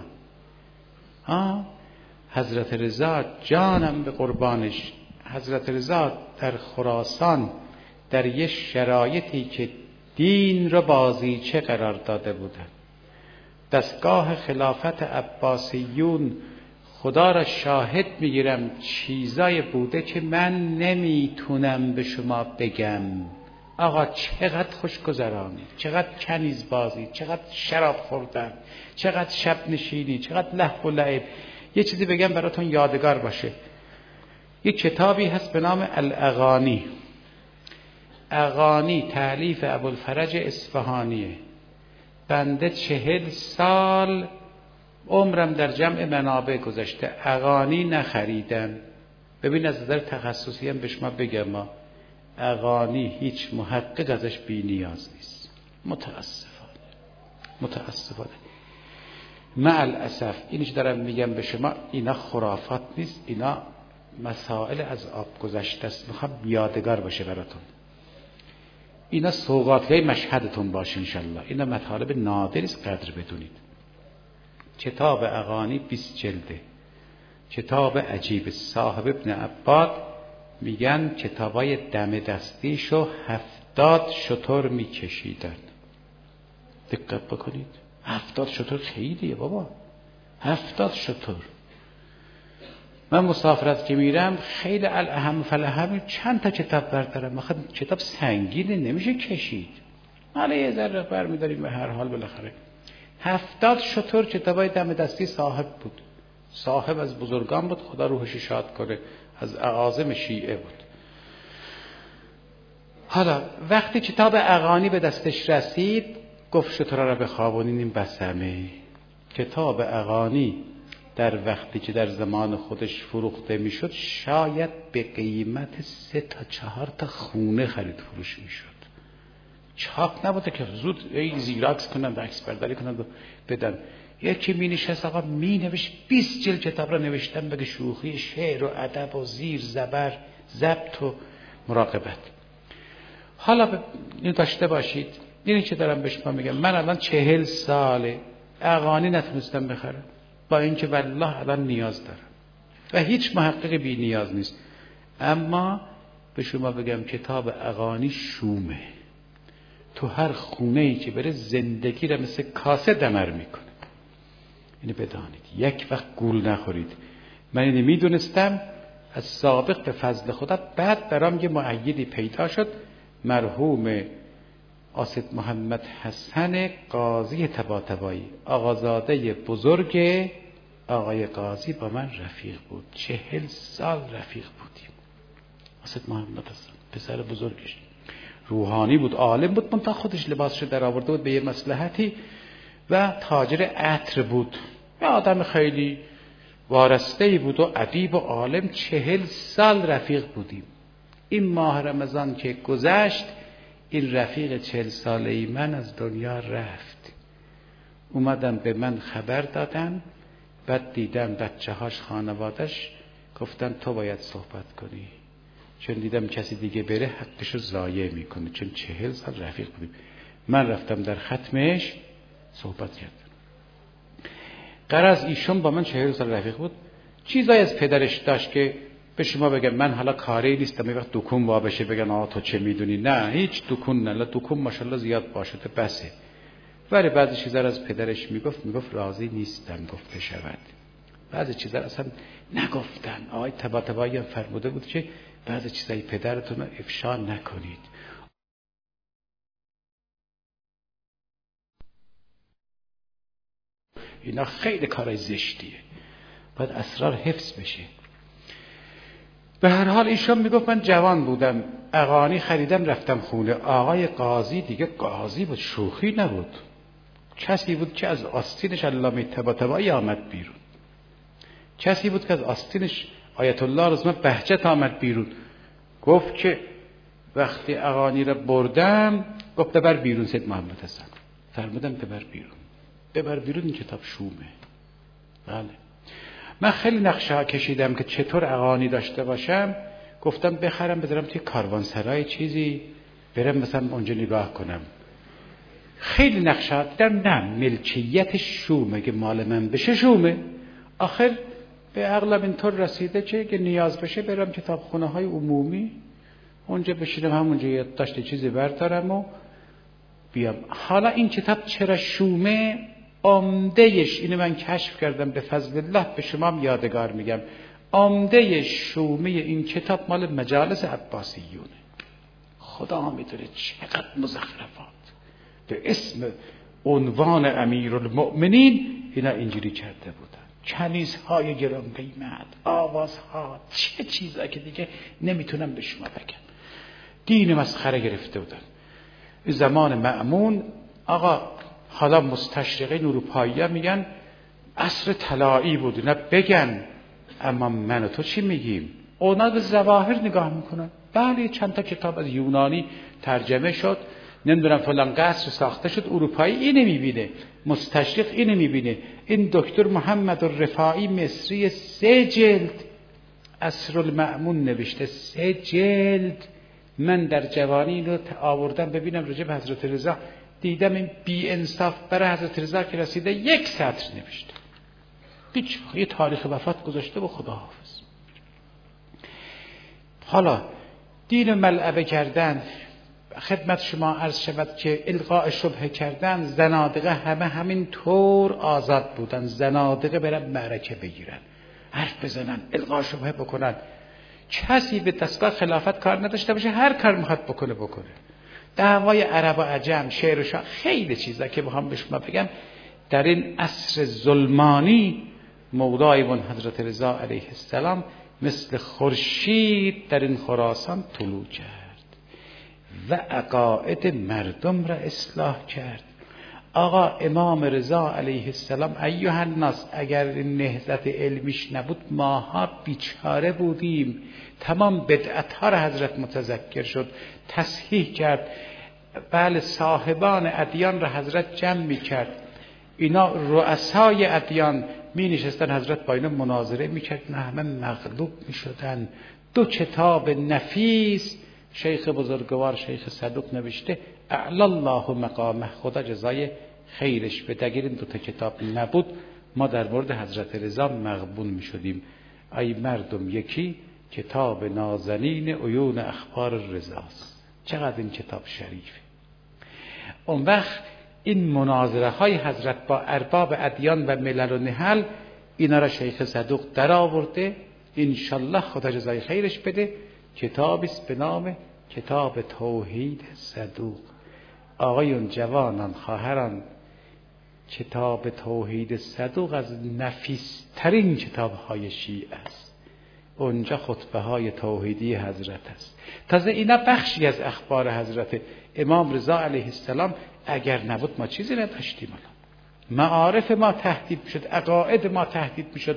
حضرت رضا جانم به قربانش، حضرت رضا در خراسان در یه شرایطی که دین را بازیچه قرار داده بودن، دستگاه خلافت عباسیون، خدا را شاهد میگیرم چیزای بوده که من نمیتونم به شما بگم. آقا چقدر خوش گذرانی، چقدر کنیز بازی، چقدر شراب خوردن، چقدر شب نشینی، چقدر لهو و لعب. یه چیزی بگم براتون یادگار باشه. یه کتابی هست به نام الاغانی. اغانی تألیف ابوالفرج اصفهانیه. بنده 40 سال عمرم در جمع منابع گذشته، اغانی نخریدم. ببین از نظر تخصصی هم به شما بگم، ما اغانی هیچ محقق ازش بی نیاز نیست. متاسفانه مع الاسف اینش دارم میگم به شما، اینا خرافات نیست، اینا مسائل از آب گذشته است. میخوام یادگار باشه براتون. اینا سوغاتهای مشهدتون باشه انشالله. اینا مطالب نادری است، قدر بدونید. کتاب اغانی 20 جلده، کتاب عجیب. صاحب ابن عباد میگن کتابای دم دستیشو 70 شتر میکشیدن. دقت بکنید، 70 شتر خیلیه بابا، 70 شتر. من مسافرت که میرم خیلی الاهم فلاهم چند تا کتاب بردارم. مثلا کتاب سنگینه نمیشه کشید، حالا یه ذره برمیداریم به هر حال. بالاخره 70 شتر کتابای دم دستی صاحب بود. صاحب از بزرگان بود، خدا روحش شاد کنه، از اعاظم شیعه بود. حالا وقتی کتاب اغانی به دستش رسید گفت شترها را بخوابونین این بسمه. کتاب اغانی در وقتی که در زمان خودش فروخته میشد شاید به قیمت 3 تا 4 تا خونه خرید فروش میشد. چاپ نبوده که زود زیراکس کنن و عکس برداری کنن و بدن. یکی می نشست آقا می نوشت 20 جلد کتاب را نوشتن، بگه شوخی، شعر و ادب و زیر زبر، ضبط و مراقبت. حالا اینو داشته باشید. اینی که دارم به شما میگم، من الان 40 ساله اغانی نتونستم بخرم، با اینکه والله الان نیاز دارم و هیچ محقق بی نیاز نیست. اما به شما بگم کتاب اغانی شومه، تو هر خونه‌ای که بره زندگی را مثل کاسه دمر میکنه. اینو بدانید، یک وقت گول نخورید. من اینو میدونستم از سابق به فضل خدا. بعد برام یه مؤیدی پیدا شد، مرحوم آصد محمد حسن قاضی طباطبایی، آقازاده بزرگ آقای قاضی، با من رفیق بود. 40 سال رفیق بودیم. آصد محمد حسن پسر بزرگش روحانی بود، عالم بود، منتها خودش لباسشو در آورده بود به یه مصلحتی و تاجر عطر بود. یه آدم خیلی وارسته‌ای بود و ادیب و عالم، 40 سال رفیق بودیم. این ماه رمضان که گذشت، این رفیق 40 ساله‌ای من از دنیا رفت. اومدن به من خبر دادن، بعد دیدم بچه‌هاش، خانواده‌اش گفتن تو باید صحبت کنی، چون دیدم کسی دیگه بره حقشو ضایع میکنه، چون 40 سال رفیق بودیم. من رفتم در ختمش صحبت کردم. غرض ایشون با من 40 سال رفیق بود، چیزایی از پدرش داشت که به شما بگم من حالا کاری نیستم، یه وقت دکون وا بشه بگن آ تو چه میدونی، نه هیچ دکون نه، دکون ماشاءالله زیاد باشه بسه. ولی بعضی چیزا از پدرش میگفت راضی نیستم گفته شود. بعضی چیزا اصلا نگفتن. آقای طباطبایی هم فرموده بود که بعضی چیزای پدرتون رو افشا نکنید. اینا خیلی کارای زشتیه، باید اسرار حفظ بشه. به هر حال ایشون میگفت من جوان بودم، اغانی خریدم رفتم خونه. آقای قاضی دیگه قاضی بود، شوخی نبود. کسی بود که از آستینش علامه طباطبایی آمد بیرون، کسی بود که از آستینش آیت الله رضا بهجت آمد بیرون. گفت که وقتی اغانی را بردم، گفت ببر بیرون سید محمد حسن. فرمودم ببر بیرون این کتاب شومه. بله، من خیلی نقشه ها کشیدم که چطور اغانی داشته باشم. گفتم بخرم بذارم توی کاروانسرای چیزی، برم مثلا اونجا نگاه کنم. خیلی نقشه ها دیدم، نه ملکیت شومه که مال من بشه شومه. آخر به عقلم اینطور رسیده که نیاز بشه برم کتابخونه های عمومی، اونجا بشینم همونجا یادداشت چیزی بردارم و بیام. حالا این کتاب چرا شومه؟ عمده‌اش اینو من کشف کردم به فضل الله، به شما هم یادگار میگم. عمده شومه این کتاب مال مجالس عباسیونه. خدا میدونه چقدر مزخرفات به اسم عنوان امیرالمؤمنین اینا اینجوری کرده بودن. کنیزهای گران قیمت، آوازها، چه چیزایی که دیگه نمیتونم به شما بگم. دین مسخره گرفته بودن. زمان مأمون آقا، حالا مستشرقین اروپایی میگن عصر طلایی بود، اینا بگن، اما من و تو چی میگیم؟ اونا به ظواهر نگاه میکنن. بله چند تا کتاب از یونانی ترجمه شد، نمیدونم فلان قصر ساخته شد، اروپایی اینو میبینه، مستشرق اینو میبینه. این دکتر محمد الرفاعی مصری 3 جلد عصر المأمون نوشته، 3 جلد. من در جوانی رو آوردم ببینم راجع به حضرت رضا، دیدم این بی انصاف برای حضرت رضا که رسیده 1 سطر نوشته، هیچ یه تاریخ وفات گذاشته و خداحافظ. حالا دین ملعبه کردن، خدمت شما عرض شود که القاء شبهه کردن، زنادقه همین طور آزاد بودن. زنادقه برن معرکه بگیرن، حرف بزنن، القاء شبهه بکنن. کسی به دستگاه خلافت کار نداشته باشه، هر کار میخواد بکنه. دعوای عرب و عجم، شعر و شعر، خیلی چیزا که بخوام به شما بگم. در این عصر ظلمانی مولایمون حضرت رضا علیه السلام مثل خورشید در این خراسان طلوع کرد و عقاید مردم را اصلاح کرد. آقا امام رضا علیه السلام ایها الناس، اگر نهضت علمیش نبود ماها بیچاره بودیم. تمام بدعت‌ها را حضرت متذکر شد، تصحیح کرد. بله، صاحبان ادیان را حضرت جمع می کرد. اینا رؤسای ادیان می نشستن، حضرت با اینا مناظره می کرد، نه همه مغلوب می شدن. 2 کتاب نفیس شیخ بزرگوار شیخ صدوق نوشته، اعلی الله مقامه، خدا جزای خیرش بده. اگر این 2 کتاب نبود ما در مورد حضرت رضا مغبون می شدیم. ای مردم، یکی کتاب نازنین عیون اخبار رضاست. چقدر این کتاب شریفه. اون وقت این مناظره های حضرت با ارباب ادیان و ملل و نهل، اینا را شیخ صدوق در آورده. انشالله خدا جزای خیرش بده. کتابی است به نام کتاب توحید صدوق. آقایون، جوانان، خواهران، کتاب توحید صدوق از نفیس‌ترین کتاب‌های شیعه است. اونجا خطبه های توحیدی حضرت است. تازه اینا بخشی از اخبار حضرت امام رضا علیه السلام. اگر نبود ما چیزی نداشتیم. معارف ما تهدید میشد، عقاید ما تهدید میشد.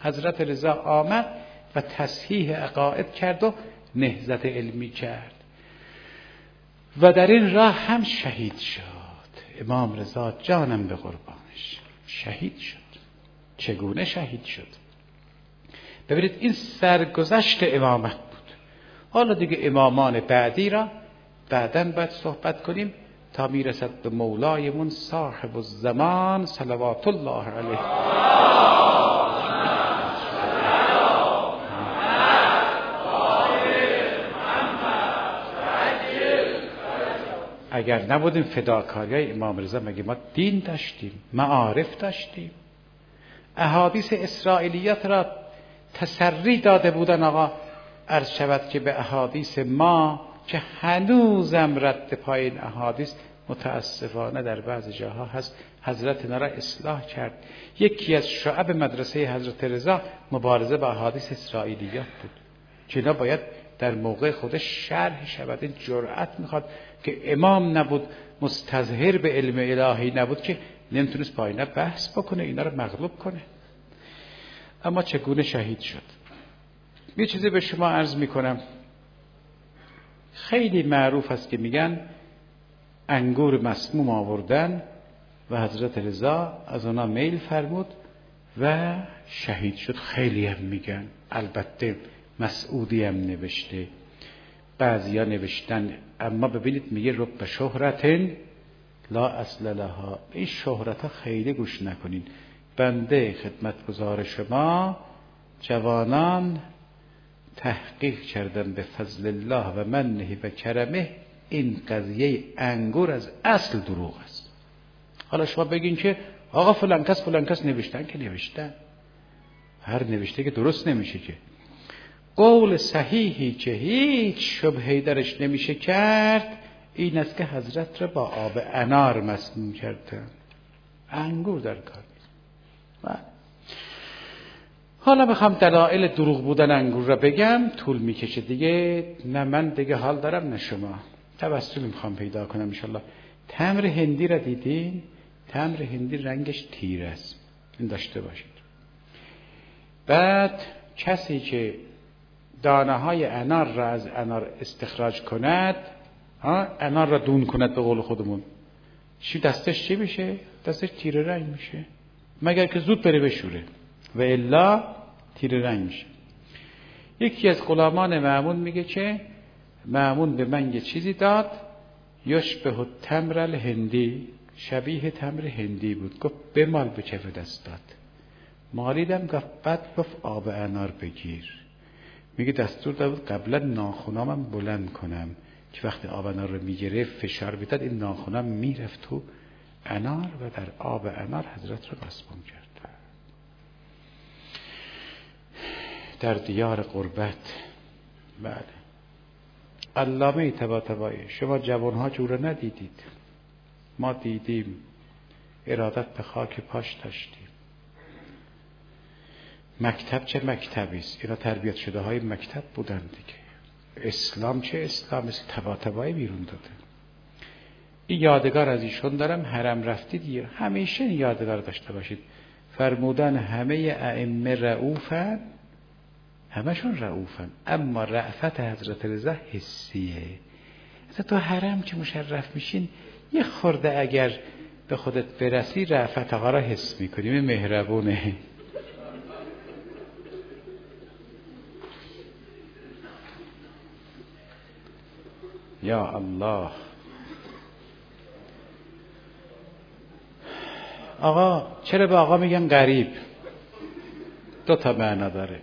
حضرت رضا آمد و تصحیح عقاید کرد و نهضت علمی کرد و در این راه هم شهید شد. امام رضا جانم به قربانش شهید شد. چگونه شهید شد؟ ببینید این سرگذشت امامت بود. حالا دیگه امامان بعدی را بعداً باید صحبت کنیم تا میرسد به مولایمون صاحب الزمان صلوات الله علیه. اگر نبودیم فداکاریای امام رضا مگه ما دین داشتیم، معارف داشتیم؟ احادیث اسرائیلیات را تسری داده بودن آقا. عرض شود که به احادیث ما که هنوزم رد پای این احادیث متاسفانه در بعض جاها هست، حضرت اینا را اصلاح کرد. یکی از شعب مدرسه حضرت رضا مبارزه با احادیث اسرائیلیات بود که اینا باید در موقع خودش شرح شود. این جرأت میخواد که امام نبود، مستظهر به علم الهی نبود که نمیتونست با اینا بحث بکنه، اینا رو مغلوب کنه. اما چگونه شهید شد؟ یه چیزی به شما عرض میکنم. خیلی معروف است که میگن انگور مسموم آوردن و حضرت رضا از اونا میل فرمود و شهید شد. خیلی هم میگن، البته مسعودی هم نوشته، بعضیا نوشتن، اما ببینید میگه رب شهرت لا اصل لها. این شهرت ها خیلی گوش نکنین. بنده خدمتگزار شما جوانان تحقیق کردن به فضل الله و منه و کرمه این قضیه انگور از اصل دروغ است. حالا شما بگین که آقا فلان کس نوشتن، که نوشتن، هر نوشته که درست نمیشه که. قول صحیحی که هیچ شبهه‌ای درش نمیشه کرد این است که حضرت را با آب انار مسموم کردن. انگور در کار نیست. حالا بخوام دلایل دروغ بودن انگور را بگم طول میکشه دیگه. نه من دیگه حال دارم نه شما. توسلی میخوام پیدا کنم انشالله. تمر هندی را دیدین؟ تمر هندی رنگش تیره است، این داشته باشید. بعد کسی که دانه های انار را از انار استخراج کند، انار را دون کند به قول خودمون، دستش چی میشه؟ دستش تیره رنگ میشه، مگر که زود بره بشوره و الا تیره رنگ میشه. یکی از غلامان مأمون میگه که مأمون به من یه چیزی داد یشبه التمر الهندی، شبیه تمر هندی بود. گفت بمال به کف دستات. مالیدم. گفت بعد گفت آب انار بگیر. میگه دستور داد قبلا ناخنامم بلند کنم که وقتی آب انار رو میگیره فشار میداد این ناخنام میرفت تو انار و در آب انار حضرت رو مسموم کرد. در دیار قربت. بله، علامه طباطبایی. شما جوانها جو رو ندیدید، ما دیدیم. ارادت به خاک پاش داشتیم. مکتب چه مکتبی است، اینا تربیت شده های مکتب بودن دیگه. اسلام چه اسلام است، طباطبایی بیرون داده. این یادگار از ایشون دارم. حرم رفتید همیشه این یادگار داشته باشید. فرمودن همه ائمه رؤوفن، همشون رؤوفن، اما رأفت حضرت رضا حسیه. اصلا تو حرم که مشرف میشین یه خورده اگر به خودت برسی رأفت آقا را حس میکنیم. مهربونه. یا الله. آقا چرا به آقا میگن غریب؟ دو تا معنا داره.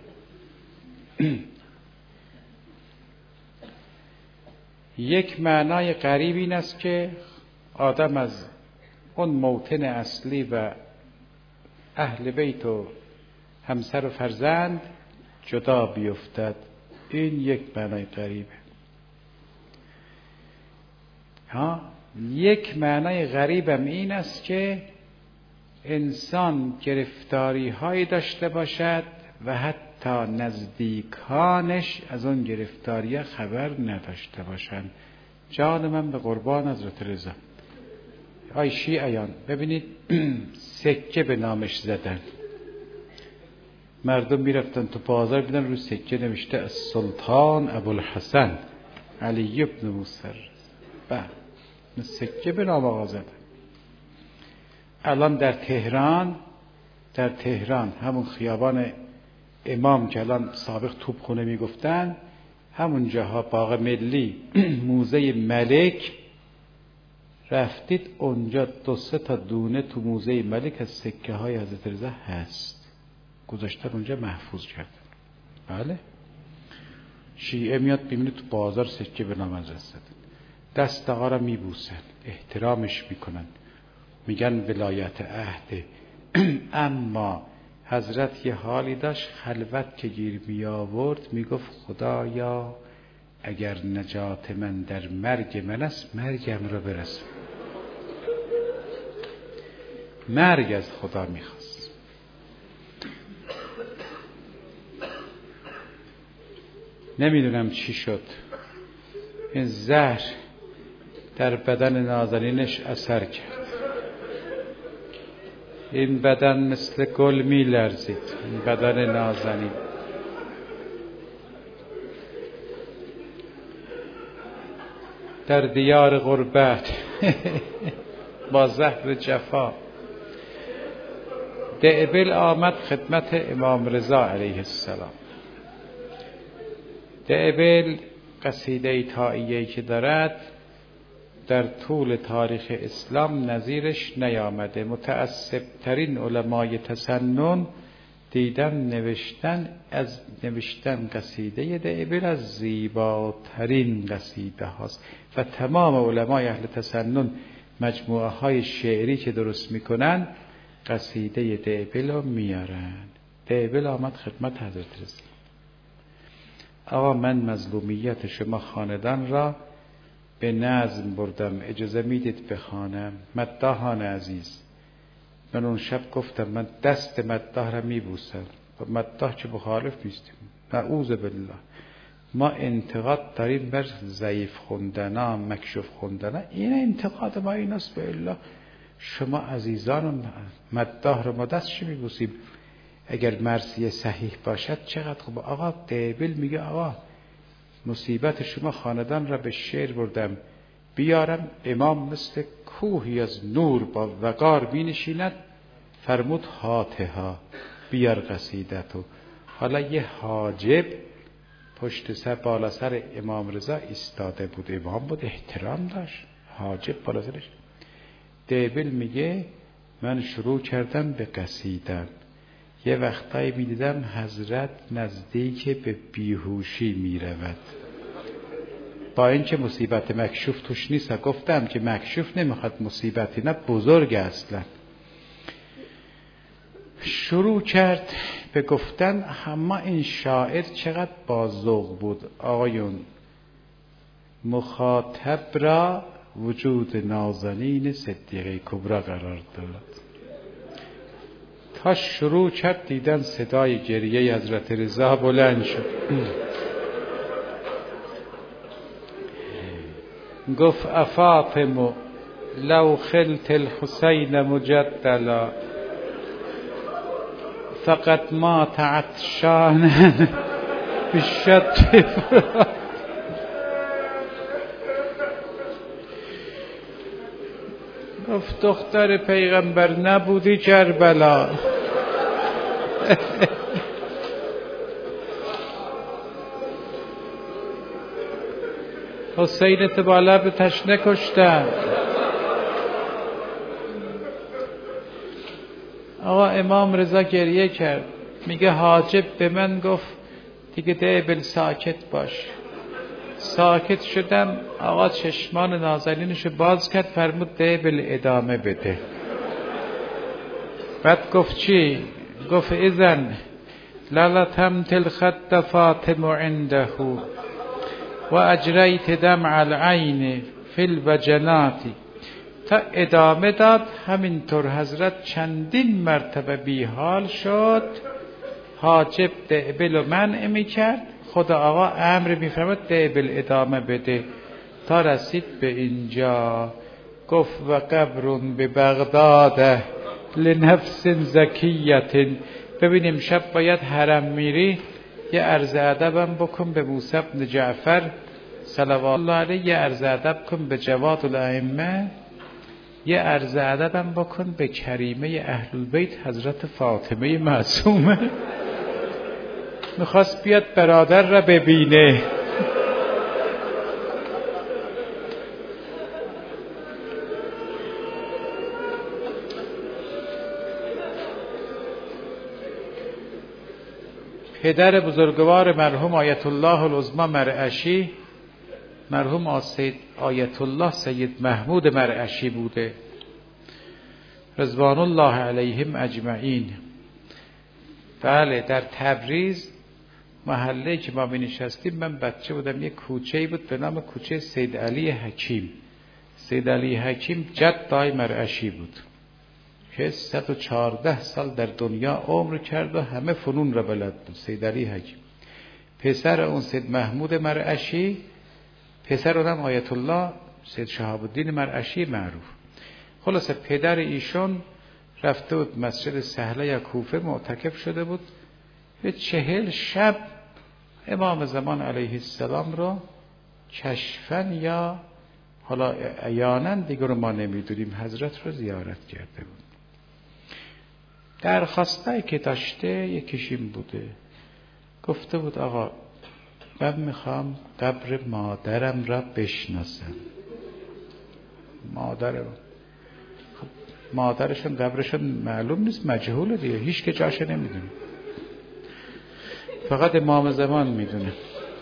یک معنای غریب این است که آدم از اون موطن اصلی و اهل بیت و همسر و فرزند جدا بیفتد. این یک معنای غریبه. یک معنای غریبم این است که انسان گرفتاری هایی داشته باشد و حتی نزدیکانش از اون گرفتاری خبر نداشته باشند. جان من به قربان حضرت رضا. آی شیعیان ببینید سکه به نامش زدن. مردم میرفتن تو بازار بیدن رو سکه نوشته از سلطان ابوالحسن علی ابن موسی. سکه به نام آقا زدن. الان در تهران همون خیابان امام که الان سابق توپخونه میگفتن، همون جاها باغ ملی موزه ملک، رفتید اونجا 2-3 تا دونه تو موزه ملک از سکه های حضرت رضا هست، گذاشتن اونجا محفوظ کردن. بله، شیعه میاد ببینه تو بازار سکه به نام حضرت زدن، دست آقا را میبوسن، احترامش میکنن، میگن ولایت عهده. اما حضرت یه حالی داشت، خلوت که گیر می آورد میگفت خدایا اگر نجات من در مرگ من است، مرگم را برسون. مرگ از خدا میخواست. نمیدونم چی شد، این زهر در بدن نازنینش اثر کرد، این بدن مثل گل می لرزید، این بدن نازنین. در دیار غربت با زهر جفا دعبل آمد خدمت امام رضا علیه السلام. دعبل قصیده طائیه‌ای که دارد در طول تاریخ اسلام نظیرش نیامده. متعصب ترین علمای تسنن دیدم نوشتن قصیده دعبل از زیباترین قصیده هاست و تمام علمای اهل تسنن مجموعه های شعری که درست میکنن قصیده دعبل رو میارن. دعبل آمد خدمت حضرت رضا. آقا من مظلومیت شما خاندان را به نظم بردم، اجازه میدید بخوانم؟ مداحان عزیز، من اون شب گفتم من دست مداح را میبوسم و مداح چه مخالف نیستیم، نعوذ بالله. ما انتقاد داریم بر ضعیف خوندنا، مکشوف خوندنا، این انتقاد ما ایناست. به الله شما عزیزان مداح را ما دستش میبوسیم، اگر مرثیه صحیح باشد چقدر خوب. آقا دعبل میگه آقا مصیبت شما خاندان را به شعر بردم، بیارم امام مثل کوهی از نور با وقار بینشیند، فرمود هاتها بیار قصیدتو. حالا یه حاجب پشت سر بالا سر امام رضا ایستاده بود، امام بود، احترام داشت، حاجب بالا سرش. دعبل میگه من شروع کردم به قصیدم، یه وقتایی میدیدم حضرت نزدیک به بیهوشی میرود، با اینکه مصیبت مکشوف توش نیست. گفتم که مکشوف نمیخواد مصیبتی، نه بزرگ اصلا. شروع کرد به گفتن، اما این شاعر چقدر با ذوق بود. آقایون مخاطب را وجود نازنین صدیقه کبرا قرار داد. تا شروع کرد دیدن صدای گریه حضرت رضا بلند شد. گفت افاطم لو خلت الحسین مجدلا فقط مات عطشانا بالشط. گفت دختر پیغمبر نبودی کربلا. حسینت با لب تشنه کشتن. آقا امام رضا گریه کرد، میگه حاجب به من گفت دیگه دعبل ساکت باش. ساکت شدم، آقا چشمان نازنینشو باز کرد، فرمود دعبل ادامه بده. بعد گفت چی؟ گفت اذن للتمت الخد فاطم عنده و اجریت دمع العین فی الوجنات. تا ادامه داد، همینطور حضرت چندین مرتبه بیحال شد. حاجب دعبل و منع میکرد، خدا آقا امر میفرماد دعبل ادامه بده. تا رسید به اینجا گفت و قبر به بغداد لنفس زکیت ببینیم شب باید حرم میری یه عرض ادبم بکن به موسی بن جعفر صلوات الله علیه، یه عرض ادب کن به جواد الائمه، یه عرض ادبم بکن به کریمه اهل البیت حضرت فاطمه معصومه. میخواست بیاد برادر را ببینه. پدر بزرگوار مرحوم آیت الله العظمی مرعشی، مرحوم آیت الله سید محمود مرعشی بوده رضوان الله علیهم اجمعین. بله، در تبریز محله که ما بنشستیم، من بچه بودم، یک کوچه‌ای بود به نام کوچه سید علی حکیم. سید علی حکیم جد دای مرعشی بود که 114 سال در دنیا عمر کرد و همه فنون را بلد بود. سید علی حکیم پسر اون سید محمود مرعشی، پسر اونم آیت الله سید شهاب الدین مرعشی معروف. خلاصه پدر ایشون رفته بود مسجد سهله یا کوفه معتکف شده بود، به 40 شب امام زمان علیه السلام رو کشفن یا حالا عیانا دیگر رو ما نمیدونیم حضرت رو زیارت کرده بود. درخواستایی که داشته یکیش این بوده، گفته بود آقا من میخوام قبر مادرم را بشناسم. مادرم، خب مادرشون قبرشون معلوم نیست، مجهوله دیگه، هیچ که جاش نمیدونه، فقط امام زمان میدونه.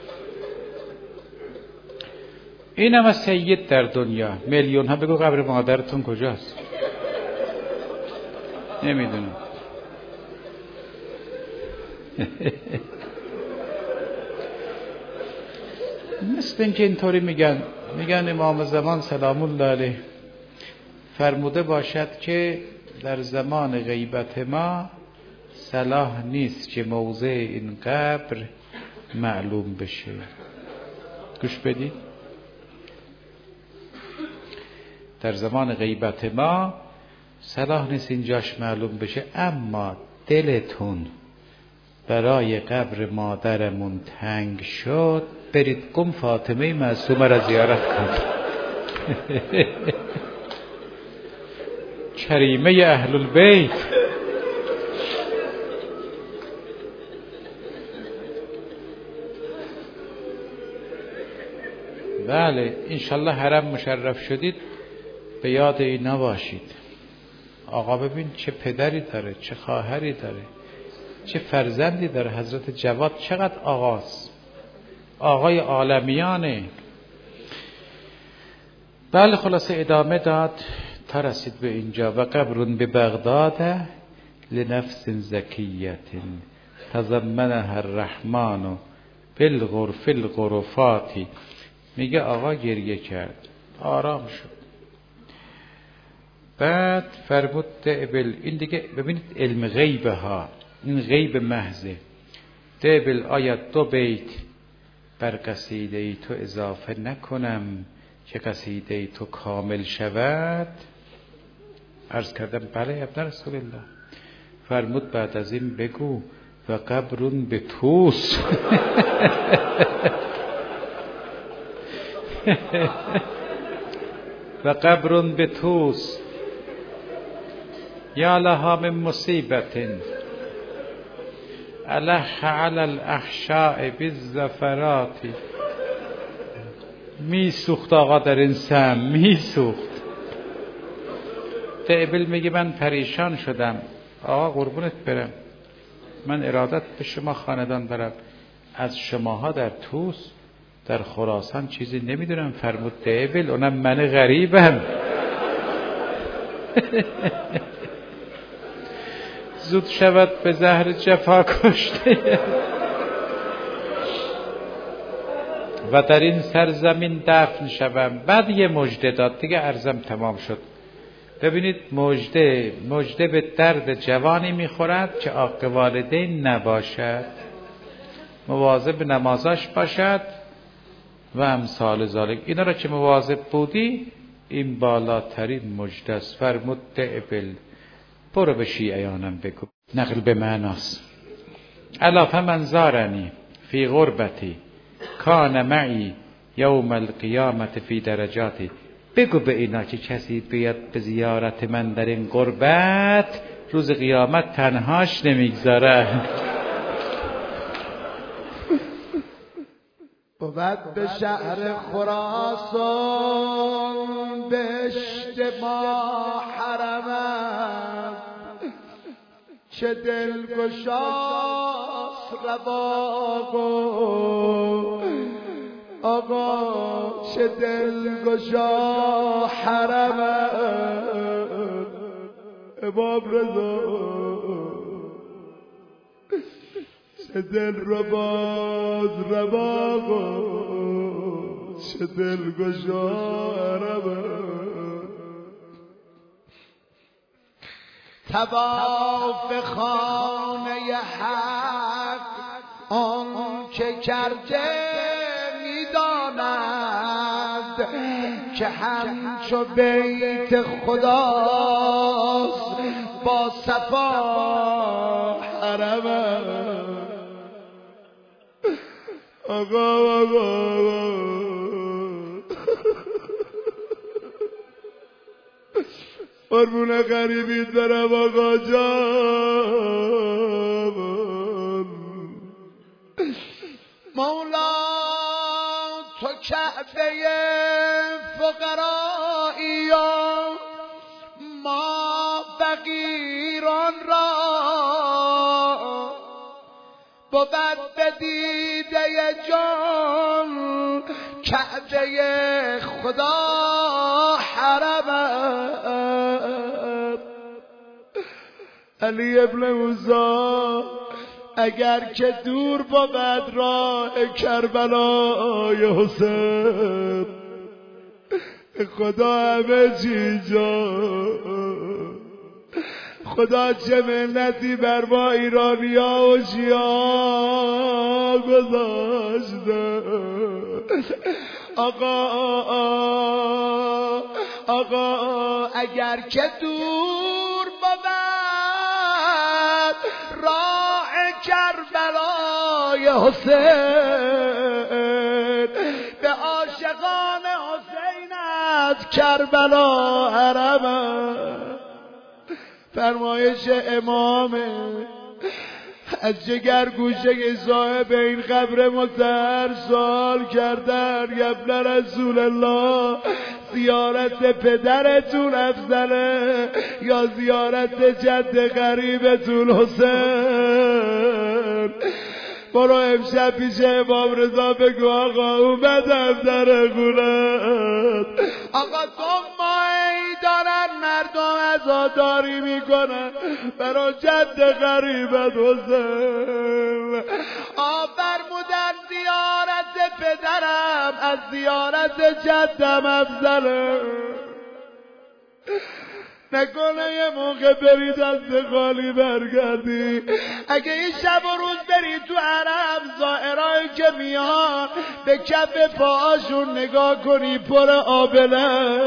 این هم سید در دنیا، میلیون ها بگو قبر مادرتون کجاست، نمیدونه. مثل اینکه اینطوری میگن امام زمان سلام الله علیه فرموده باشد که در زمان غیبت ما صلاح نیست که موضع این قبر معلوم بشه. گوش بدید، در زمان غیبت ما صلاح نیست اینجاش معلوم بشه، اما دلتون برای قبر مادرمون تنگ شد، برید قم فاطمه معصومه را زیارت کنید. کریمه اهل البیت. بله، انشالله حرم مشرف شدید به یاد اینا باشید. آقا ببین چه پدری داره، چه خواهری داره، چه فرزندی داره. حضرت جواد چقدر آقاست، آقای عالمیانه. بله، خلاصه ادامه داد تا رسید به اینجا. و قبر به بغداد لنفس زکیت تضمنها الرحمن بالغرف الغرفات. میگه آقا گریه کرد، آرام شد. بعد فرمود دعبل، این دیگه ببینید علم غیبه ها، این غیب محضه. دعبل آیت 2 بیت بر قصیده ای تو اضافه نکنم که قصیده ای تو کامل شود. عرض کردم بله ابن رسول الله. فرمود بعد از این بگو و قبرون به توس. و قبرون به توس یا لها من مصیبت الح علی الاحشاء بالزفرات. می سوخت آقا در این سم، می سوخت. دعبل میگه من پریشان شدم. آقا قربونت برم، من ارادت به شما خاندان دارم، از شماها در توس در خراسان چیزی نمیدونم. فرمود دعبل اونم من غریبم. زود شود به زهر جفا کشته و در این سرزمین دفن شوم. بعد یه مژده داد دیگه، عرضم تمام شد. ببینید مژده به درد جوانی میخورد که عاق والدین نباشد، مواظب نمازاش باشد و امثال ذالک. اینا را که مواظب بودی این بالاترین مژده است. فرمود دعبل برو به شیعیانم بگو. نقل به معناست. الا فمن زارنی فی غربتی کان معی یوم القیامت فی درجاتی. بگو به اینا که کسی بیاد به زیارت من در این غربت روز قیامت تنهاش نمیگذاره. بود به شهر خراسان به اجتماع حرمم چه دلگشاست رواقو آقا چه دلگشا حرمم امام رضا چه دل رباز رواقو چه دلگشا حرمم طواف خانه حق آن که کرده میداند که همچو بیت خداست با صفا حرمم آقا قربون غریبی دارم آقا جان مولا تو کعبه فقرایی یا ما فقیران را بود به دیده جان کعبه خدا حرمم علی ابن موسی اگر که دور بود راه کربلای حسین خدا همه چی جا خدا چه منتی بر ما ایرانیا و شیعا گذاشته آقا اگر که دور بود راه کربلای حسین به عاشقان حسینت کربلا حرمم فرمایش امامه از جگر گوشه صاحب این قبر مطهر سوال کردن یبن رسول الله زیارت پدرتون افضله یا زیارت جد غریبتون حسین؟ برو امشب پیش امام رضا بگو آقا اومدم در خونت آقا دو ماهی دارن مردم عزاداری میکنن برای جد غریبت حسین فرمودن زیارت پدرم از زیارت جدم افضله نکنه یه موقع بری دست خالی برگردی اگه این شب و روز بری تو حرم زائرایی که میان به کف پاهاشون نگاه کنی پر آبله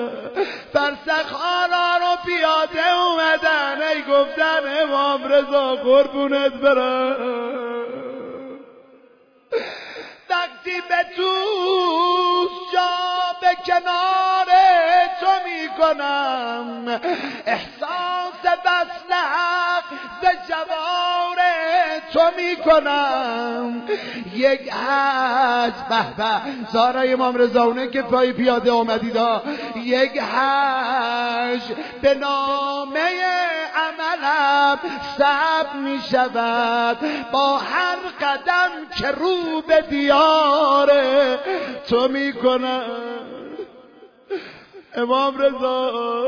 فرسخ‌ها رو پیاده اومدن ای گفتن امام رضا قربونت برم وقتی به دوست جا به کنار تو میکنم احساس وصل حق ز جوار تو میکنم یک حج به به زارای امام رضا اونه که پای پیاده آمدیدا یک حج به نامه عملم ثبت می شود با هر قدم که رو به دیار تو می کنم امام رضا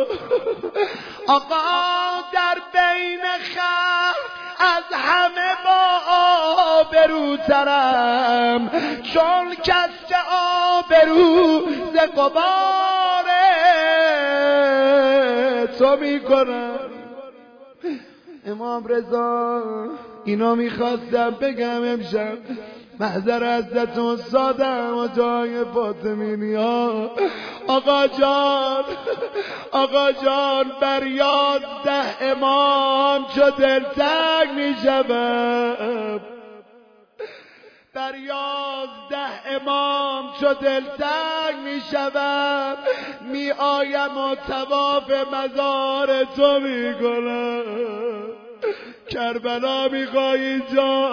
آقا در بین خلق از همه با آبروترم چون کسر آبرو ز غبار تو می کنم امام رضا اینا میخواستم بگم امشب محضر حضرت استادم و جای فاطمینی ها. آقا جان بر 11 امام چو دلتنگ می شدم، بر 11 امام چو دلتنگ می شدم، می آیم و طواف مزار تو می کنم. کربلا می خواهی جا،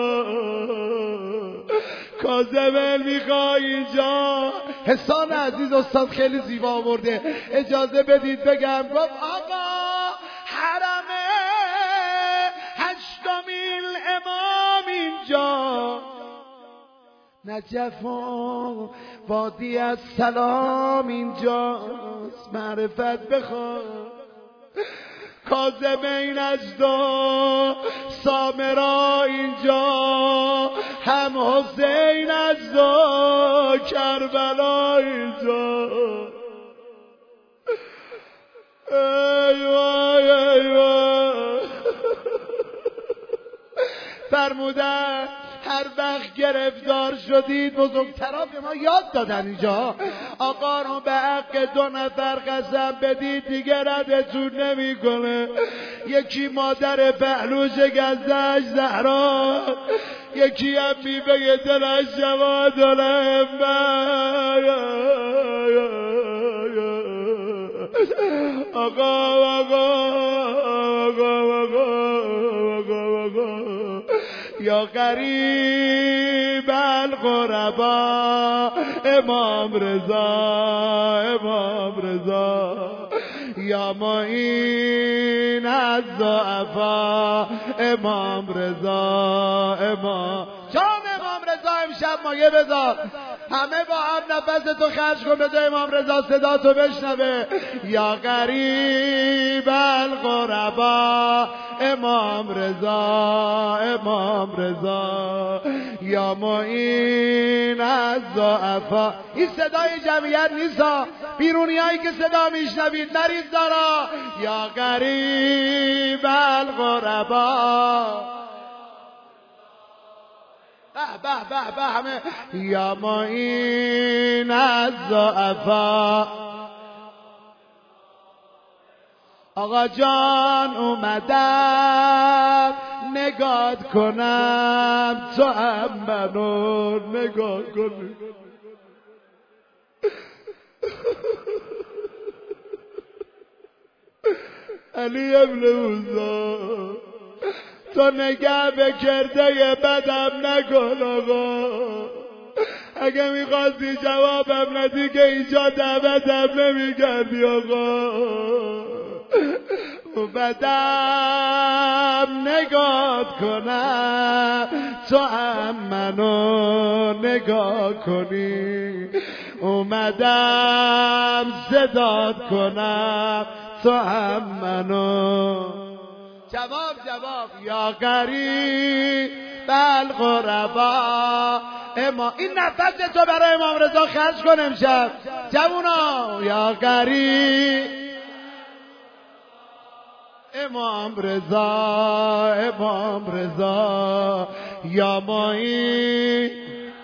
کاظم می خواهی جا. حسان عزیز استاد خیلی زیبا آورده، اجازه بدید بگم. گفت آقا حرم 8مین امام اینجا، نجف و وادی از سلام اینجاست، معرفت بخواه. کاظمین اجدا سامرا اینجا، هم حسین اجدا کربلا اینجا. ای وای ای وای. فرمودن هر وقت گرفتار شدید بزرگترا به ما یاد دادن اینجا، آقا رو به حق 2 نفر قسم بدید دیگه ردتون نمی کنه. یکی مادر پهلو شکستش زهرا، یکی هم بیبه دلش جواد یا غریب الغربا امام رضا یا معین الضعفا امام رضا. جان امام رضا امشب مایه بذار، همه با هم نفستو خرج کن، بده امام رضا صدا تو بشنوه. یا غریب الغربا امام رضا یا معین الضعفا. این صدای جمعیت نیستا، بیرونی هایی که صدا میشنوید نریز دارا. یا غریب الغربا به همه. یا معین الضعفا. آقا جان اومدم نگات کنم، تو هم منو نگاه کنی. علی ابن موسی تو نگه به کرده بدم نکن آقا. اگه میخواستی جوابم ندی که اینجا دعوتم نمیکردی آقا. اومدم نگات کنم، تو هم منو نگاه کنی. اومدم صدات کنم، تو هم منو. جواب یا غریب الغربا این نفس تو برای امام رضا خرج کن امشب جوونا. یا غریب امام رضا یا معین.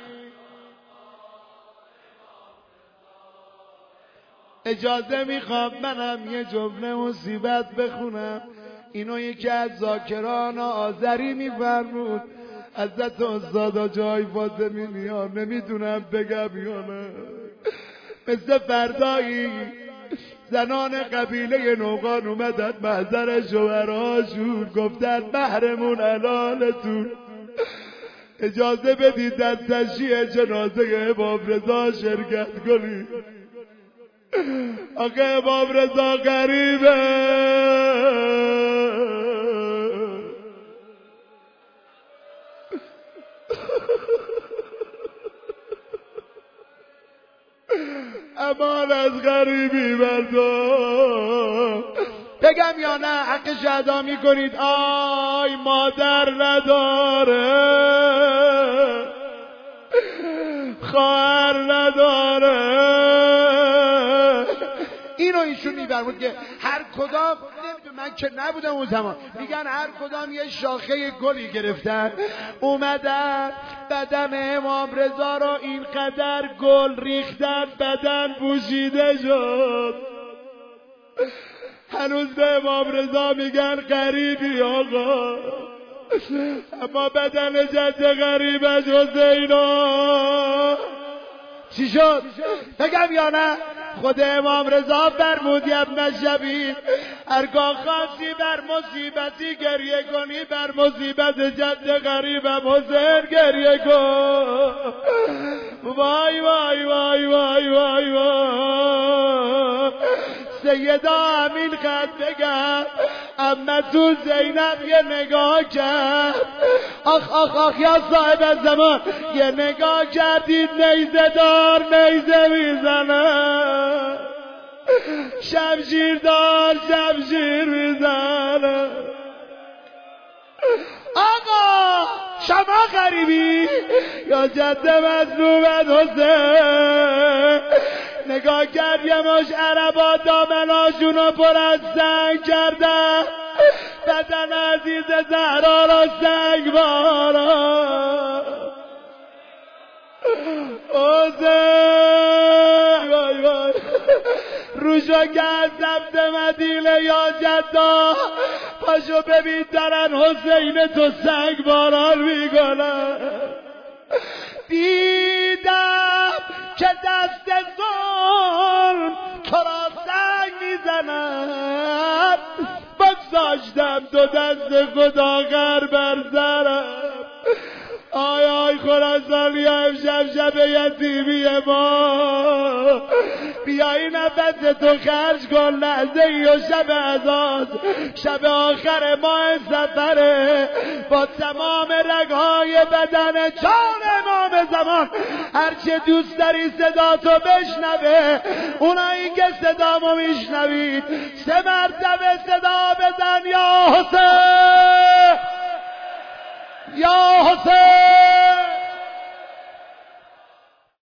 اجازه میخوام منم یه جمله مصیبت بخونم. اینو یکی از ذاکران آذری میفرمود. حضرت استاد جای فاطمی ها نمیدونم بگم یا نه. مثل فردایی زنان قبیله نوقان اومدن محضر شوهرهاشون گفتن محرمون حلالتون، اجازه بدید در تشییع جنازه امام رضا شرکت کنید. آقا امام رضا غریبه. امان از غریبی مردم. بگم یا نه حقش ادا میکنید؟ آی مادر نداره، خواهر نداره. اینو ایشون میفرمود که هر کدام من من که نبودم اون زمان، میگن هر کدام یه شاخه گلی گرفتن اومدن بدن امام رضا رو اینقدر گل ریختن بدن پوشیده شد. هنوز به امام رضا میگن غریبی آقا، اما بدن جد غریبش حسینا چی شد؟ بگم یا نه؟ خود امام رضا فرمود ابن شبیب هرگاه خواستی بر مصیبتی گریه کنی بر مصیبت جد غریبم حسین گریه کن. وای وای وای وای وای وای سیدا امین خط بگم اما تو زینب یه نگاه کرد، آخ آخ آخ یا صاحب زمان یه نگاه کردید نیزه دار نیزه میزنه، شمشیر دار شمشیر میزنه. آقا شما غریبی یا جد مظلومت حسین؟ نگاه کرد یه مش عربا دامناشونو پر از سنگ کردن، بدن عزیز زهرا را سنگ بارا. حسین وای وای روشا کرد ضبط مدینه یا جدا، پاشو ببین دارن حسین تو سنگ باران میکنن. دیدم که دست ظلم تو را سنگ میزند، بگذاشتم تو دست خدا غر بر سرم. آی آی خراسانی امشب شب یتیمی ما، بیایی نفس تو خرج کن لحظه ای و شب عزاز شب آخر ماه سفره، با تمام رگهای بدن جان امام زمان هرچه دوست داری صدا تو بشنوه، اونایی که صدامو میشنوید 3 مرتبه صدا بزن یا حسین یا حسین.